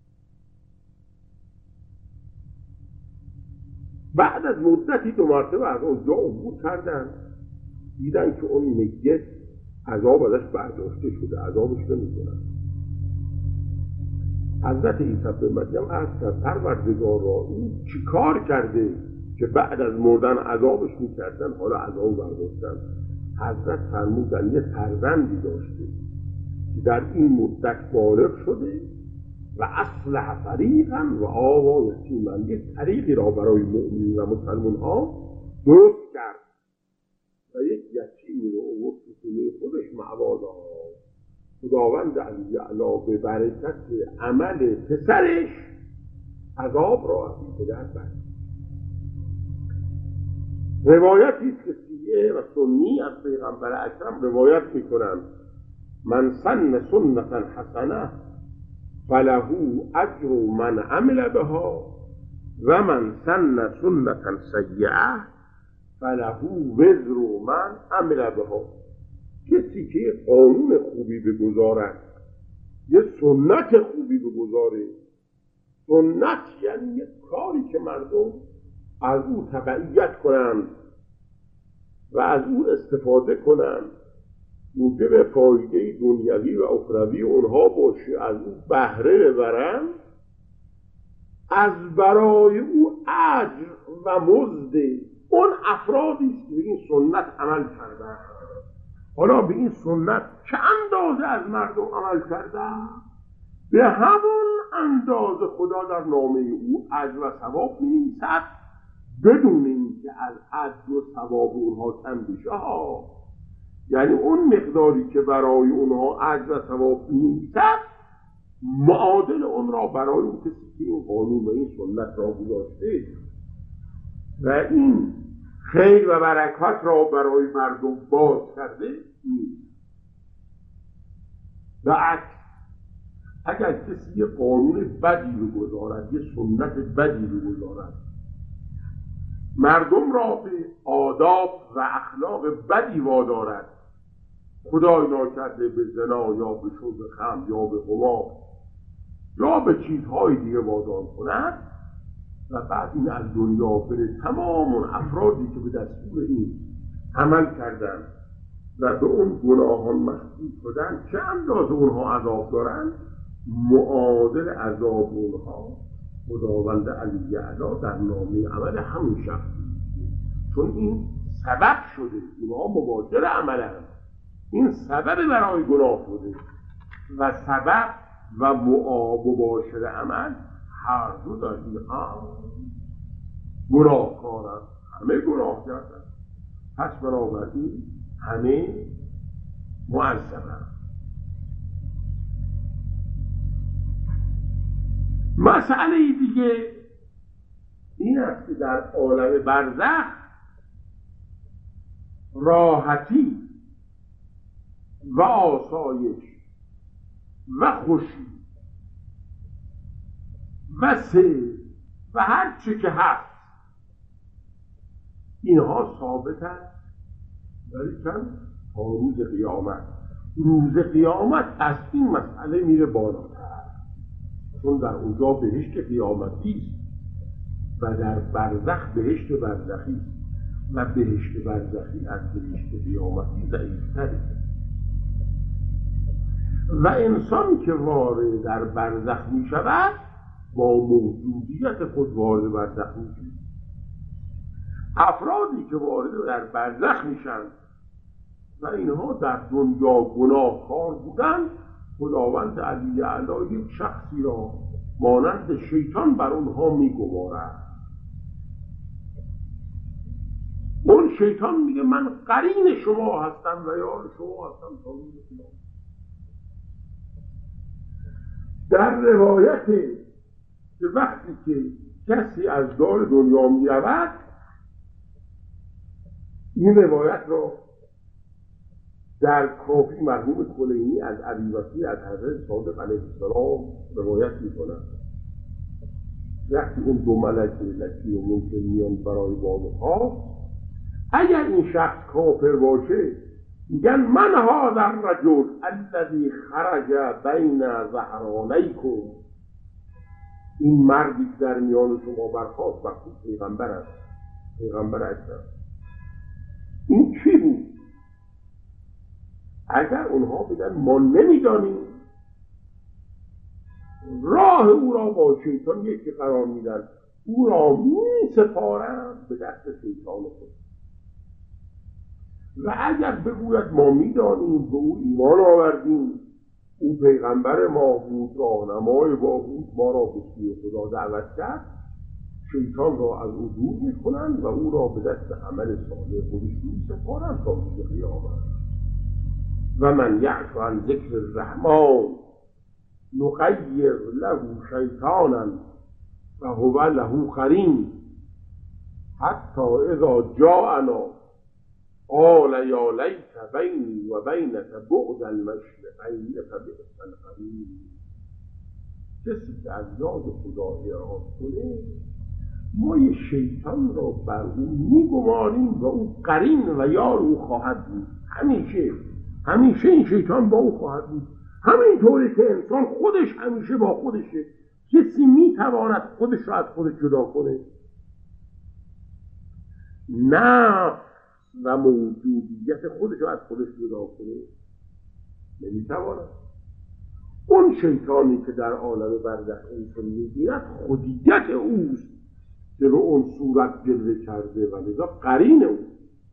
بعد از مدتی دو مرتبه از اونجا عبور کردن، دیدن که اون میت عذاب ازش برداشته شده، عذابش نمی‌کنن. حضرت عیسی ابن مریم عرض کرد پروردگار را این چی کار کرده که بعد از مردن عذابش می‌کردن حالا عذاب برداشتن؟ حضرت فرمودن یه فرزندی داشته که در این مدت بالغ شده و اصلح طریقا و آوا یتیما، یک طریقی را برای مؤمنین و مسلمان ها درست کرد و یک یتیمی رو آورد که خونه خودش معوا داد. خداوند علی اعلی به برکت عمل پسرش عذاب را از این پدر برد. روایتی است که شیعه و سنی از پیغمبر اکرم روایت میکنند من سن سنتا حسنه فله اجر من عمل بها و من سن سنتا سیئه فله وزر من عمل بها. کسی که قانون خوبی بگذارد، یه سنت خوبی بگذاره، سنت یعنی یه کاری که مردم از او تبعیت کنند و از او استفاده کنند، موجب فایده دنیوی و اخروی اونها باشه، از او بهره ببرند، از برای او اجر و مزد اون افرادی است که به این سنت عمل کردند. حالا به این سنت چه اندازه از مردم عمل کردند؟ به همون اندازه خدا در نامه او اجر و ثواب می‌نویسد، بدون اینکه از اجر و ثواب اونها کم بشه ها. یعنی اون مقداری که برای اونها اجر و ثواب می‌نویسد معادل اون را برای اون کسی که این قانون و این سنت را گذاشته و این خیر و برکات را برای مردم باز کرده نیست. و عکس، اگر کسی یه قانون بدی رو گذارد، یه سنت بدی رو گذارد، مردم را به آداب و اخلاق بدی وادارد، خدای ناکرده به زنا یا به شرب خمر یا به قمار یا به چیزهای دیگه وادار کند و بعد این از دنیا بره، تمام اون افرادی که به دستور این عمل کردن و به اون گناهان مشغول شدن چه اندازه اونها عذاب دارن، معادل عذاب اونها خداوند علی اعلی در نامه عمل همون شخص، چون این سبب شده، اونها مباشر عملن، این سبب برای گناه شده و سبب و مباشر عمل هر دو در این هم گناه کارن، همه گناه کردن، پس بنابراین همه معذبن. مسئله دیگه این است که در عالم برزخ راحتی و آسایش و خوشی و سیر و هر چی که هست اینها ثابت است، ولی کن تا روز قیامت. روز قیامت از این مسئله میره بالاتر، چون در اونجا بهشت قیامتی است و در برزخ بهشت برزخی است و بهشت برزخی از بهشت قیامتی ضعیفتره. و انسان که وارد در برزخ می شود با موجودیت خود وارد برزخ می شود. افرادی که وارد در برزخ میشن و اینها در دنیا گناهکار بودن، خداوند علی اعلی یک شخصی را مانند شیطان بر اونها میگمارد. اون شیطان میگه من قرین شما هستم و یار شما هستم تا روز قیامت. در روایت که وقتی که کسی از دار دنیا میرود، این روایت را در کافی مرحوم کلینی از ابی وصی از حضرت صادق علیه السلام روایت می‌کند. وقتی اون دو ملک لکی و منکر میان برای بازها، اگر این شخص کافر باشه میگن من هذا الرجل الذی خرج بین ظهرانیکم، این مردی که در میان شما برخاست وقتی پیغمبر است، پیغمبر اکرم، این چی بود؟ اگر اونها بگن ما نمیدانیم، راه او را با شیطان یکی قرار میدن، او را می سپارن به دست شیطان خود. و اگر بگوید ما میدانیم، به او ایمان آوردیم، او پیغمبر ما بود، راهنمای ما بود، ما را به سوی خدا دعوت کرد، شیطان را از او دور میکنن و او را به دست عمل صالح خودش میسپارن تا روز قیامت. و من یعش عن ذکر الرحمن نقیر له شیطانا فهو له قرین حتی اذا جاءنا قال یا لیت بینی و بینک بعد المشرقین فبئس القرین. کسی که از یاد خدا اعراض کنه، ما یه شیطان را بر او میگماریم و او قرین و یار او خواهد بود. همیشه همیشه این شیطان با او خواهد بود. همینطوری که انسان خودش همیشه با خودشه، کسی میتواند خودش را از خودش جدا کنه؟ نفس و موجودیت خودش را از خودش جدا کنه نمیتواند. اون شیطانی که در عالم برزخ انسان میبیند خودیت اوست که رو اون صورت جلوه کرده و لذا قرین او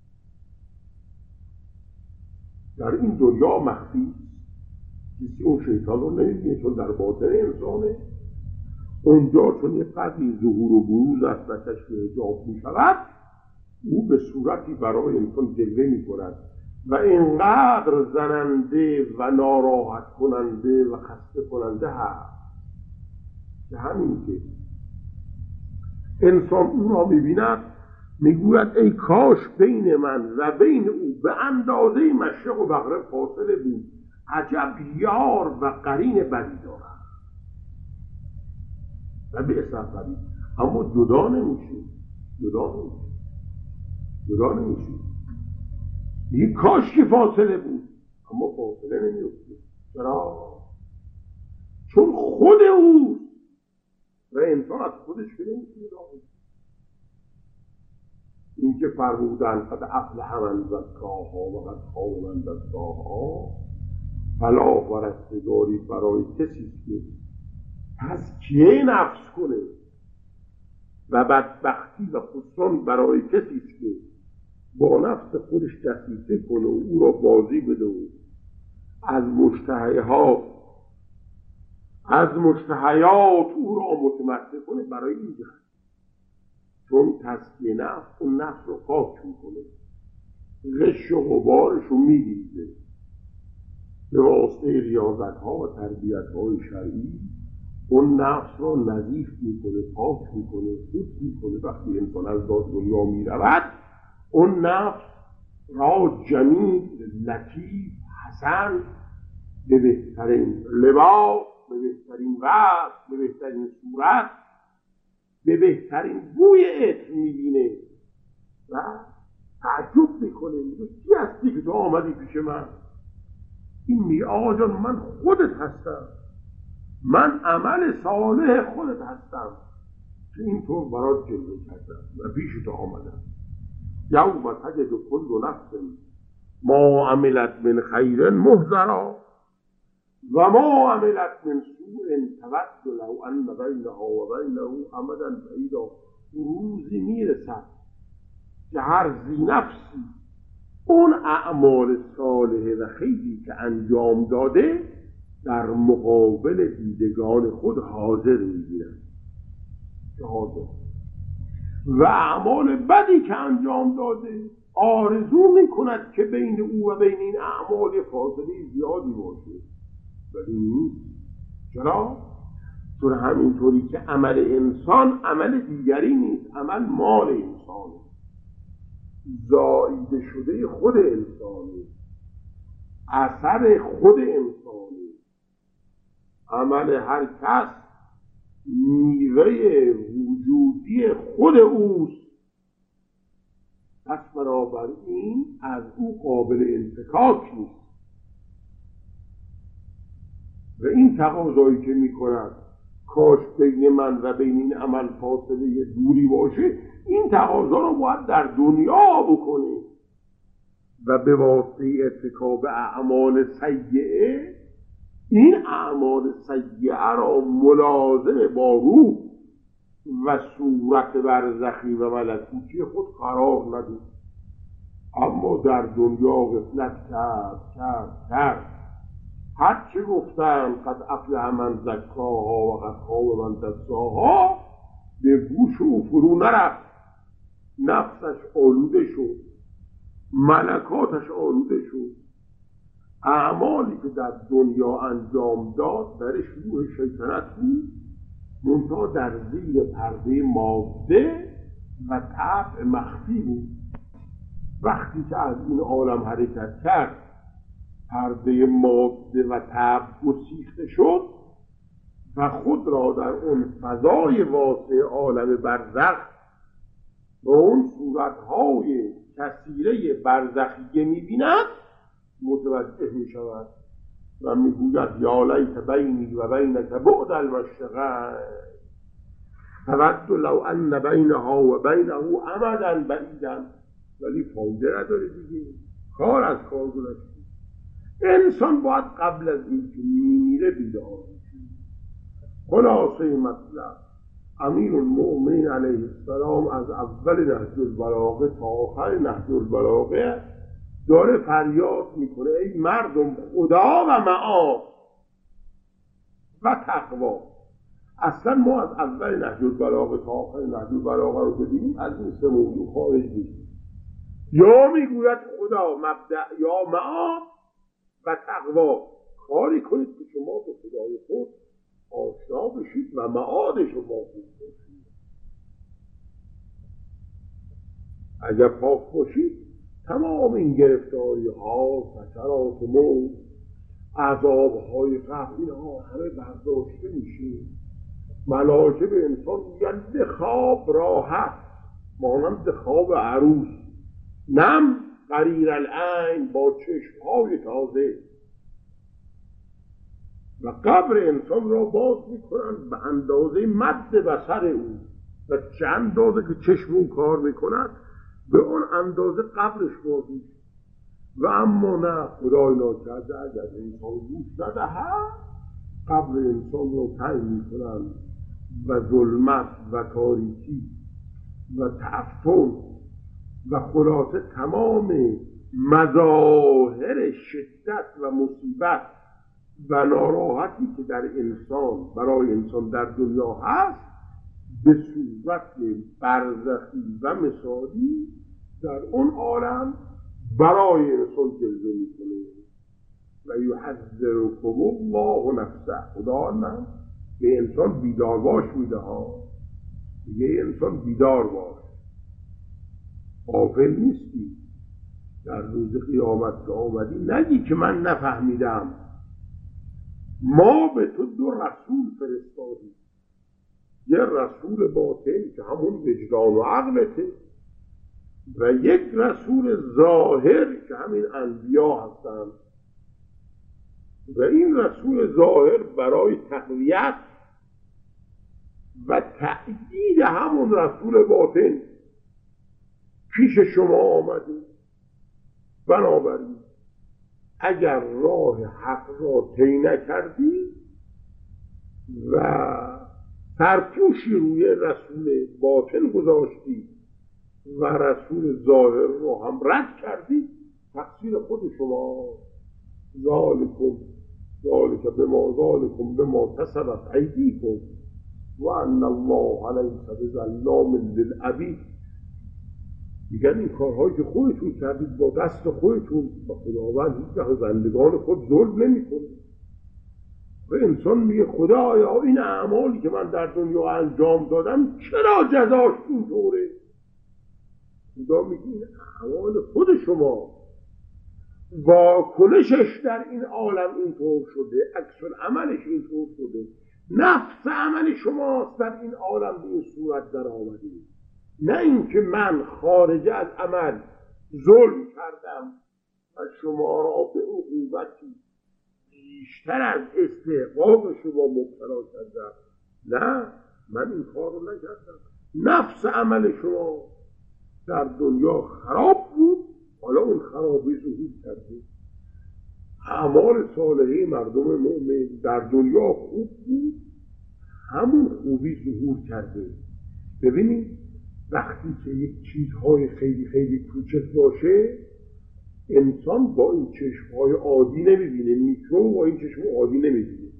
در این دنیا مخفی. کسی اون شیطان رو نمیبینه چون در باطن انسانه. اونجا چون یک قدری ظهور و بروز است و کشف حجاب میشود، او به صورتی برای انسان جلوه میکند و اینقدر زننده و ناراحت کننده و خسته کننده هست که همین که انسان اون را میبیند میگوید ای کاش بین من و بین او به اندازه مشرق و مغرب فاصله بود، عجب یار و قرین بدی دارد و به اصلا قرین. اما جدا نمیشه، جدا نمیشه جدا نمیشه یک کاش که فاصله بود، اما فاصله نمیفته. چرا؟ چون خود او و انسان از خودش که نمیشه داره. این که فرمودن قد افلح من زکاها و قد خاب من دساها، فلاح و رستگاری برای کسی که تزکیه نفس کنه و بدبختی و خسران برای کسی که با نفس خودش دسیسه کنه و او را بازی بده و از مشتهیات از مشتهیات او را متمتع کنه. برای این جهت چون تزکیه نفس اون نفس رو پاک میکنه، غش و غبارش رو میگیره به واسطه ریاضت ها و تربیت های شرعی. اون نفس رو نظیف میکنه، پاک میکنه، خوب میکنه. وقتی انسان از دنیا میرود، اون نفس را جمیل، لطیف، حسن، به بهترین لباس، به بهترین وقت، به بهترین صورت، به بهترین بوی عطر میبینه و میکنه، میگه کی هستی که تو آمدی پیش من؟ این میگه آقا جان من خودت هستم، من عمل صالح خودت هستم که اینطور برات جلوه کردم و پیش تو آمدم. یوم تجد کل نفس ما عملت من خیر محضرا و ما عملت من سوء تود لو ان بینها و بینه امدا بعیدا. روزی میرسد که هر ذی نفسی اون اعمال صالح و خیری که انجام داده در مقابل دیدگان خود حاضر میگیرد که حاضر، و اعمال بدی که انجام داده آرزو میکند که بین او و بین این اعمال فاصله زیادی باشه، ولی نیست. چرا؟ چون همینطوری که عمل انسان عمل دیگری نیست، عمل مال انسانه، زایده شده خود انسانه، اثر خود انسانه. عمل هر کس میوه وجودی خود اوست، پس بنابراین از او قابل انفکاک نیست. و این تقاضایی که میکند کاش بین من و بین این عمل فاصله دوری باشه، این تقاضا رو باید در دنیا بکنه و به واسطه ارتکاب اعمال سیئه این اعمال سیئه را ملازم با روح و صورت برزخی و ملکوتی خود قرار ندید. اما در دنیا غفلت کرد کرد کرد هر چه گفتن قد افلح من زکاها و قد خاب من دساها به گوش او فرو نرفت، نفسش آلوده شد، ملکاتش آلوده شد، اعمالی که در دنیا انجام داد درش روح شیطنت بود، منتها در زیر پرده ماده و طبع مخفی بود. وقتی که از این عالم حرکت کرد پرده ماده و طبع گسیخته شد و خود را در اون فضای واسع عالم برزخ با اون صورتهای کثیره برزخیه می‌بیند، متوجه می‌شود و میگوید یا لیت بینی و بینک بعد المشرقین تود لو ان بینها و بینه امدا بعیدا. ولی فایده نداره دیگه، کار از کار گذشته. انسان باید قبل از این که میمیره بیدار بشه. خلاصه مطلب امیر المؤمنین علیه السلام از اول نهج البلاغه تا آخر نهج البلاغه داره فریاد میکنه ای مردم خدا و معاد و تقوا. اصلا ما از اول نهج البلاغه تا آخر نهج البلاغه رو ببینیم از این سه موضوع خارج نیست. یا میگوید خدا مبدأ یا معاد و تقوا، کاری کنید که شما به خدای خود آشنا بشید و معاد شما خوب باشید. اگر پاک باشید تمام این گرفتاری ها، سکرات موت، عذاب های قبر، اینها همه برداشته میشه. ملائکه به انسان میگن بخواب راحت، مانند خواب عروس، نم قریر العین، با چشم های تازه، و قبر انسان را باز میکنن به اندازه مد بصر او و چه اندازه که چشم او کار میکند به اون اندازه قبرش باز میشه. و اما نه، خدای ناکرده اگر انسان گوش ندهد قبر انسان را تنگ میکنن و ظلمت و تاریکی و تعفن و خلاصه تمام مظاهر شدت و مصیبت و ناراحتی که در انسان برای انسان در دنیا هست به صورت برزخی و مثالی در اون عالم برای انسان جلوه میکنه. و یحذرکم الله نفسه، خدا نه به انسان بیدار باش میده ها، میگه انسان بیدار باش، غافل نیستی. در روز قیامت که آمدی نگی که من نفهمیدم، ما به تو دو رسول فرستادیم، یه رسول باطن که همون وجدان و عقلته، و یک رسول ظاهر که همین انبیا هستند و این رسول ظاهر برای تقویت و تأیید همون رسول باطن پیش شما آمده. بنابراین اگر راه حق را طی نکردی و سرپوشی روی رسول باطن گذاشتی و رسول ظاهر رو هم رد کردی، تقصیر خود شما. ذالکم ذالک بما ذالکم بما کسبت ایدیکم و ان الله لیس بظلام للعبید. میگن این کارهایی که خودتون کردید با دست خودتون، با خداوند هیچ وقت بندگان خود ظلم نمی‌کنه. و انسان میگه خدایا این اعمالی که من در دنیا انجام دادم چرا جزاش اینطوره؟ خدا میگه این اعمال خود شما، واکنشش در این عالم اینطور شده، عکس العملش اینطور شده، نفس عمل شماست در این عالم به این صورت در آمده. نه اینکه من خارج از عمل ظلم کردم و شما را به عقوبتی بیشتر از استحقاق شما مبتلا کردم. نه، من این کار رو نکردم. نفس عمل شما در دنیا خراب بود، حالا اون خرابی ظهور کرده. اعمال صالحه مردم مؤمن در دنیا خوب بود، همون خوبی ظهور کرده. ببینید وقتی که یک چیزهای خیلی خیلی کوچک باشه، انسان با این چشمهای عادی نمیبینه، میکرو با این چشم عادی نمیبینه.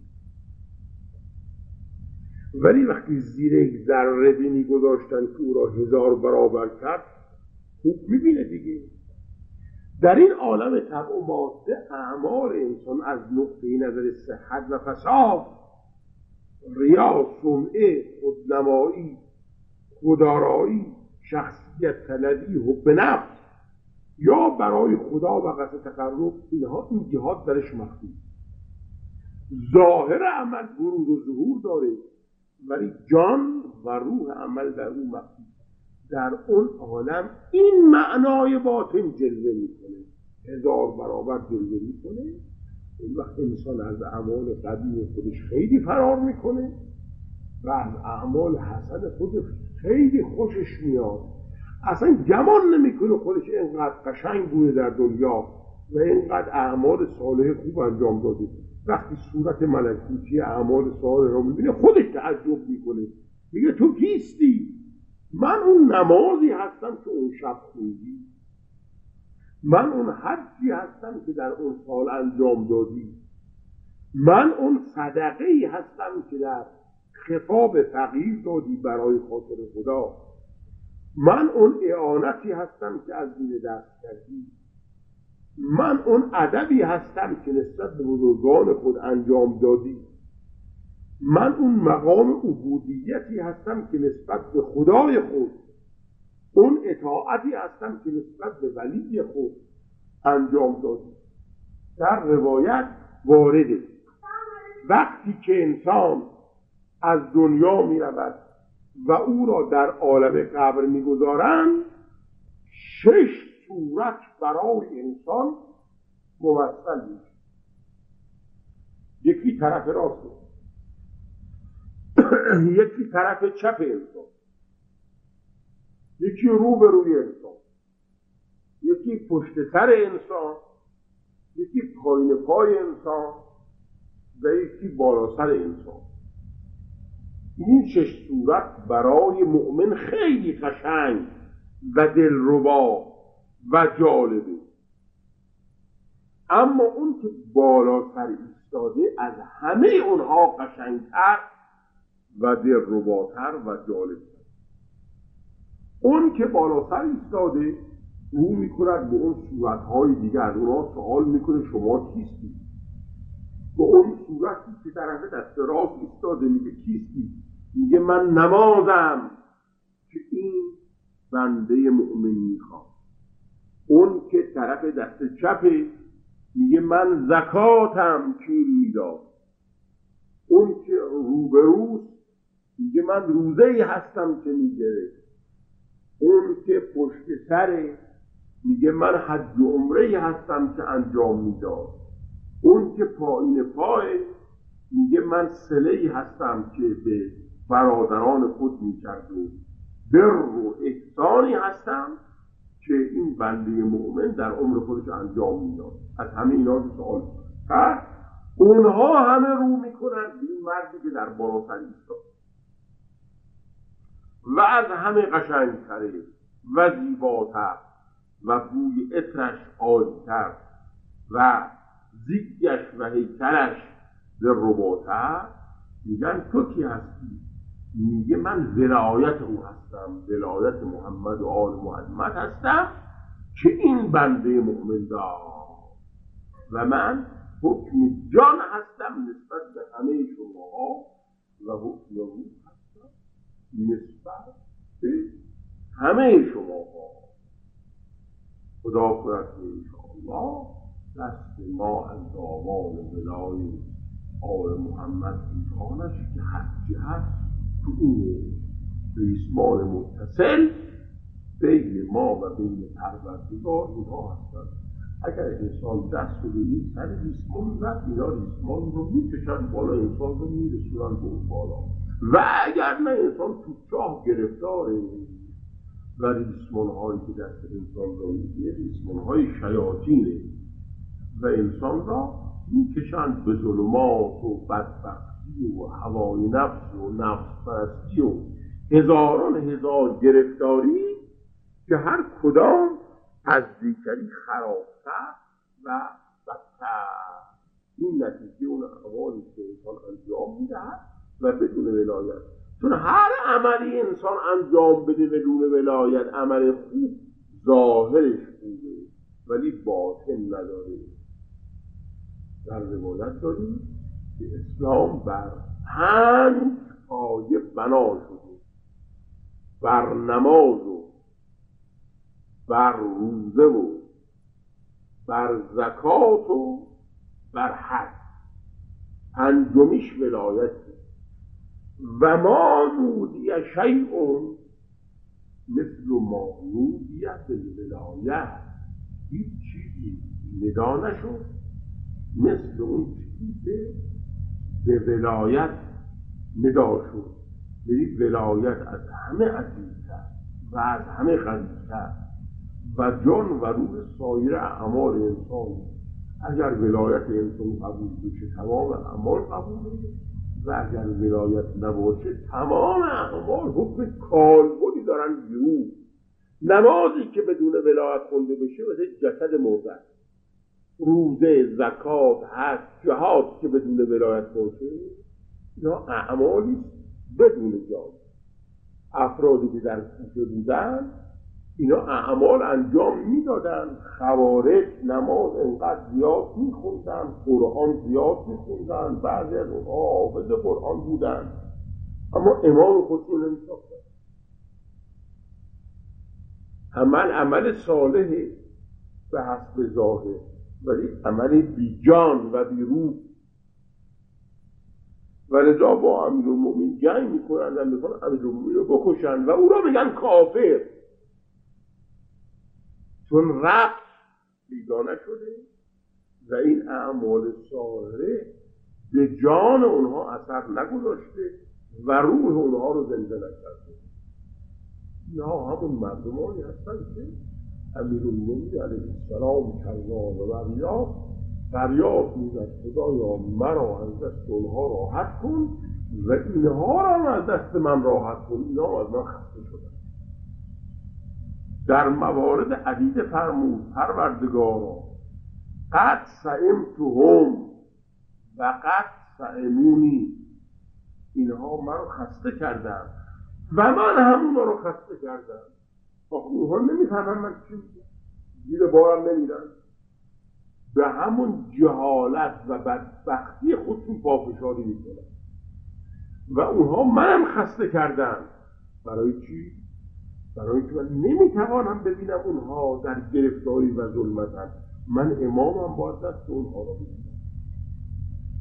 ولی وقتی زیر یک ذره بینی گذاشتن که او را هزار برابر کرد، خوب میبینه دیگه. در این عالم طبع و ماده اعمال انسان از نقطه نظر صحت و فساد، ریا، سمعه، خودنمایی، خودآرایی، شخصیت طلبی، حب نفس یا برای خدا و قصد تقرب، اینها این جهات درش مخفی. ظاهر عمل بروز و ظهور داره ولی جان و روح عمل در اون مخفی. در اون عالم این معنای باطن جلوه میکنه، هزار برابر جلوه میکنه. این وقت انسان از اعمال قدیم خودش خیلی فرار میکنه و از اعمال حسن خودش خیلی خوشش میاد. اصلا گمان نمیکنه خودش اینقدر قشنگ بوده در دنیا و اینقدر اعمال صالح خوب انجام داده. وقتی صورت ملکوتی اعمال صالح رو میبینه خودش تعجب میکنه، میگه تو کیستی؟ من اون نمازی هستم که اون شب خوندی، من اون حجی هستم که در اون سال انجام دادی، من اون صدقه‌ای هستم که در خطاب فقیر دادی برای خاطر خدا، من اون اعانتی هستم که از زیر دست کردی، من اون ادبی هستم که نسبت به بزرگان خود انجام دادی، من اون مقام عبودیتی هستم که نسبت به خدای خود، اون اطاعتی هستم که نسبت به ولی خود انجام دادی. در روایت وارده وقتی که انسان از دنیا می رود و او را در عالم قبر می گذارند، شش صورت برای انسان ممثل میشه. یکی طرف راست، یکی طرف چپ انسان، یکی رو به روی انسان، یکی پشت سر انسان، یکی پایین پای انسان و یکی بالا سر انسان. این شش صورت برای مؤمن خیلی قشنگ و دلربا و جالبه. اما اون که بالا سر ایستاده از همه اونها قشنگتر و دلرباتر و جالبتر. اون که بالا سر ایستاده رو میکند به اون صورتهای دیگر، از اونها سوال میکنه شما کیستی؟ به اون صورتی که طرف دست راست ایستاده میگه کیستی؟ میگه من نمازم که این بنده مؤمن میخواد. اون که طرف دست چپه میگه من زکاتم که میداد. اون که روبروست میگه من روزه‌ای هستم که میگیره. اون که پشت سره میگه من حج و عمره‌ای هستم که انجام میداد. اون که پایین پای میگه من صله‌ای هستم که به برادران خود میکرد و بر و احسانی هستم که این بنده مؤمن در عمر خودش انجام میداد. از همه اینا سوال کرد. اونها همه رو میکنن به این مردی که در بالا سر ایستاد و از همه قشنگتره و زیباتر و بوی عطرش عالی‌تر و زیگش و هیکلش دلرباتر. میگن تو کی هستی؟ میگه من ولایت او هستم، ولایت محمد و آل محمد هستم که این بنده مؤمن دار و من حکم جان هستم نسبت به همه شماها و حکم روح هستم نسبت به همه شماها. خدا کند که انشاءالله دست ما از دامان ولای آل محمد ایمانش که حجی هست تو این ریسمان متصل بین ما و بین پروردگار اینها هستند. اگر انسان دست رو بگیر سر ریسمان زد، اینا ریسمان رو میکشن بالا، انسان رو میرسونن به اون بالا. و اگر نه انسان تو چاه گرفتاره و ریسمان هایی که دست انسان رو میگیره ریسمان های شیاطینه و انسان را میکشند به ظلمات و بدبختی و هوای نفس و نفس پرستی و هزاران هزار گرفتاری که هر کدام از دیگری خرابتر و بدتر. این نتیجه اون اعمالی که انسان انجام میدهد و بدون ولایت. چون هر عملی انسان انجام بده بدون ولایت عمل خوب ظاهرش خوبه ولی باطن نداره. در روایت داریم که اسلام بر پنج پایه بنا شده: بر نماز و بر روزه و بر زکات و بر حج. پنجمیش ولایت. و ما نودی شیء مثل ما نودی بالولایت. هیچ چیزی ندا نشد مثل اون چیزی که به ولایت ندا شد. یعنی ولایت از همه عزیزتر و از همه غنی‌تر و جان و روح سایر اعمال انسان. اگر ولایت انسان قبول بشه تمام اعمال قبول بشه و اگر ولایت نباشه تمام اعمال حکم کالبدی دارن بیرون. نمازی که بدون ولایت خونده بشه مثل جسد مرده. روزه، زکات، حج، جهاد که بدون ولایت باشه اینا اعمالی بدون جان. افرادی که در کوفه بودن اینا اعمال انجام میدادن. خوارج نماز انقدر زیاد میخوندن، قرآن زیاد میخوندن، بعضی از اونها حافظ قرآن بودن اما امام خودشون نمی‌ساختن. عمل عمل صالحه به حسب ظاهر ولی عمل بی جان و بی روح. و لذا با امیرالمومنین جنگ میکنن و میخوان امیرالمومنین رو بکشن و او را میگن کافر، چون رقص بیگانه شده و این اعمال صالحه به جان اونها اثر نگذاشته و روح اونها رو زنده نکرده. اینها همون مردمانی هستن که امیرالمومنین علیه السلام کرزان و فریاد فریاد میزد خدایا مرا از دست اونها راحت کن و اینها را از دست من راحت کن. اینها از من خسته شدن. در موارد عدید فرمود پروردگارا قد سئمتهم و قد سئمونی. اینها من رو خسته کردن و من همون رو خسته کردم. اونها نمیفهمن من چی میگم، زیر بارم نمیرن، به همون جهالت و بدبختی خودشون پافشاری میکنن و اونها منم خسته کردن. برای چی؟ برای اینکه من نمیتوانم ببینم اونها در گرفتاری و ظلمتن. من امامم باید دست اونها را ببینم.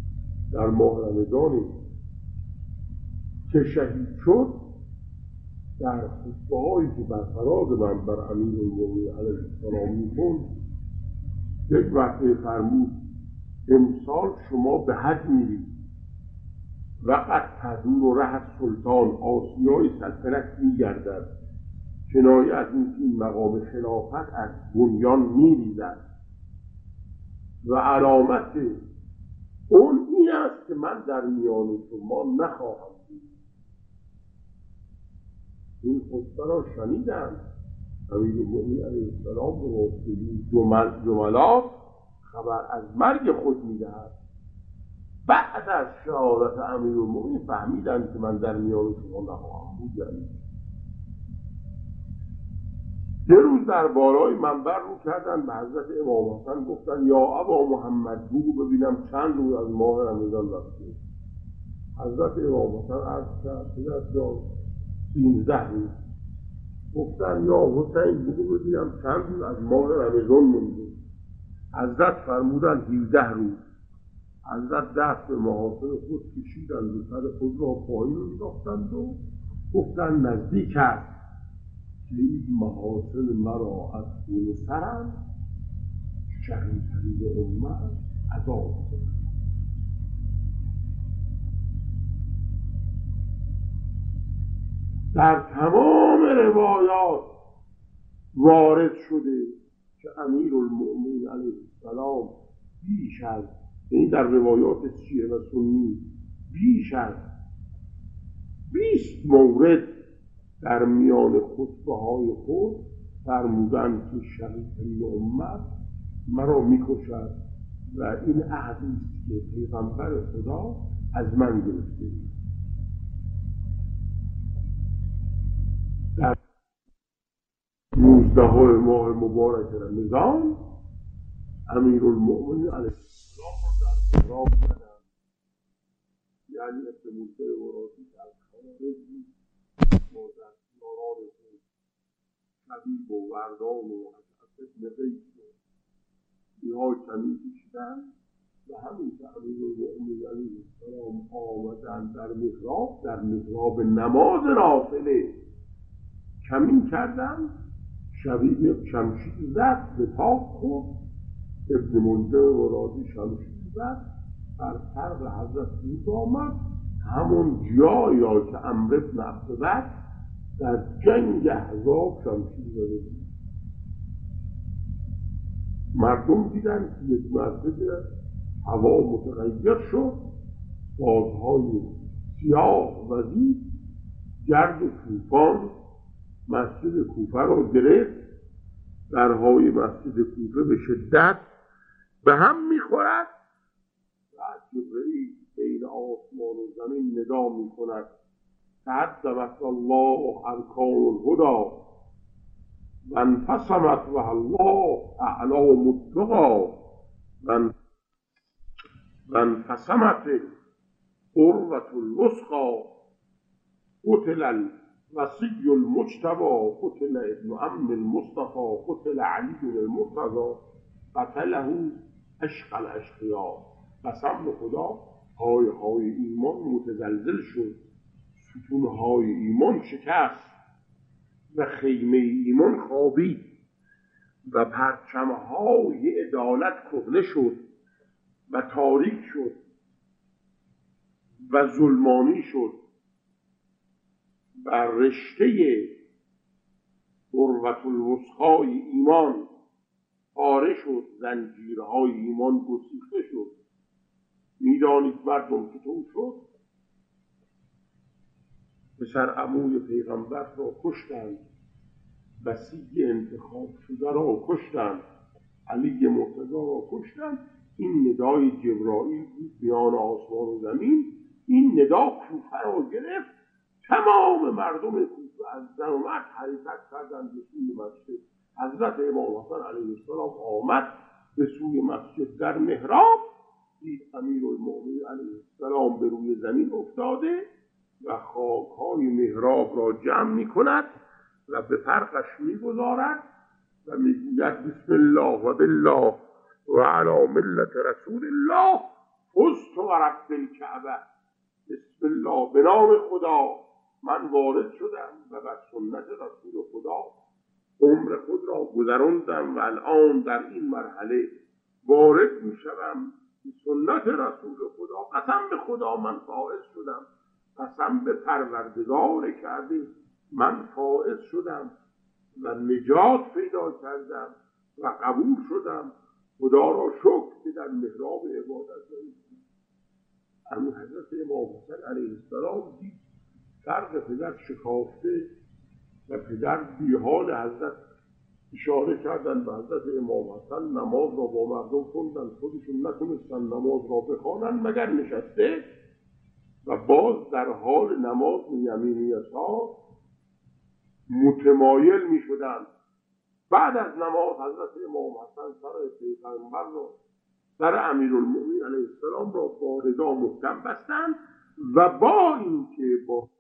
در ماه رمضانی که شهید شد در خطبه‌هایی که بر فراز منبر امیرالمومنین علیه السلام می‌خوند، یک وقته فرمود امسال شما به حج میرید و قد تدور ره سلطان، آسیای سلطنت میگردد، کنایه از این که این مقام خلافت از بنیان میریزد و علامت اون این است که من در میان شما نخواهم بود. این خطبه را شنیدم امیرالمومنین علیه السلام به واسطه جمل جملات خبر از مرگ خود میدهد. بعد از شهادت امیرالمومنین فهمیدند که من در میان شما نخواهم بود. یعنی یه روز در بالای منبر رو کردن به حضرت امام حسن، گفتن یا ابا محمد بگو ببینم چند روز از ماه رمضان رفته. حضرت امام حسن عرض کرد پدر جان سیزده روز. گفتن یا حسین بگو ببینم چند روز از ماه رمضان مونده. حضرت فرمودن هفده روز. حضرت دست به محاسن خود کشیدند و سر خود را پایین انداختند و گفتند نزدیک است که این محاسن مرا از خون سرم شقی‌ترین امت عذاب کنند. در تمام روایات وارد شده که امیرالمومنین علیه السلام بیش از، این در روایات شیعه و سنی، بیش از بیست مورد در میان خطبه های خود فرمودند که شقی‌ترین امت مرا میکشد و این عهدی است که پیغمبر خدا از من گرفته. در نوزدهم ماه مبارک رمضان امیرالمومنین علیه السلام را در محراب کردند، یعنی ابن موسی ورازی از خوارج بود با دستیاران خود شبیب و وردان و اشعث ابن قیس و اینها کمی کشیدند و همین که امیرالمومنین علیه السلام آمدند در محراب، در محراب نماز نافله کمین کردند، شبیب شمشیر زد به تاق خود، ابن منذر ورازی شمشیر زد بر فرق حضرت فرود آمد، همون جایی که عمرو بن عبدالعزیز در جنگ احزاب شمشیر زده بود. مردم دیدن که یک مرتبه هوا متغیر شد، بادهای سیاه و زیب گرد و طوفان مسجد کوفه را گرفت، درهای مسجد کوفه به شدت به هم میخورد و جبرئیل بین آسمان و زمین ندا میکند تهدمت الله ارکان الهدی و انفصمت و الله اعلام التقی و انفصمت عروة الوثقی قتل الوصی المجتبی قتل ابن عم المصطفى قتل علی المرتضی قتله اشقى الاشقیاء. قسم به خدا های های ایمان متزلزل شد، ستونهای ایمان شکست و خیمه ایمان خوابید و پرچمهای عدالت کهنه شد و تاریک شد و ظلمانی شد و رشته عروة الوثقی ایمان پاره شد، زنجیرهای ایمان گسیخته شد. میدانید مردم چطور شد؟ پسر عموی پیغمبر را کشتند، وصی انتخاب شده را کشتند، علی مرتضی را کشتند. این ندای جبرائیل بود میان آسمان و زمین. این ندا کوفه را گرفت، تمام مردم کوفه از زن و مرد حرکت کردند به سوی مسجد. حضرت امام حسن علیه السلام آمد به سوی مسجد، در محراب دید امیرالمومنین علیه السلام به روی زمین افتاده و خاک‌های محراب را جمع می کند و به فرقش می گذارد و می گوید بسم الله و بالله و علی ملت رسول الله فزت و رب الکعبه. بسم الله، به نام خدا من وارد شدم و بر سنت رسول خدا عمر خود را گذراندم و الان در این مرحله وارد می شدم به سنت رسول خدا. قسم به خدا من فائز شدم، قسم به پروردگار کعبه من فائز شدم و نجات پیدا کردم و قبول شدم. خدا را شکر که در محراب عبادت داریم. اما حضرت امام حسن علیه السلام دید فرق پدر شکافته و پدر بی حال. حضرت اشاره کردن به حضرت امام حسن نماز را با مردم خوندن، خودشون نتونستن نماز را بخوانن مگر نشسته و باز در حال نماز یمین یسار متمایل می شدن. بعد از نماز حضرت امام حسن سر پیغمبر را، سر امیرالمؤمنین علیه السلام را با رضا محکم بستند و با اینکه با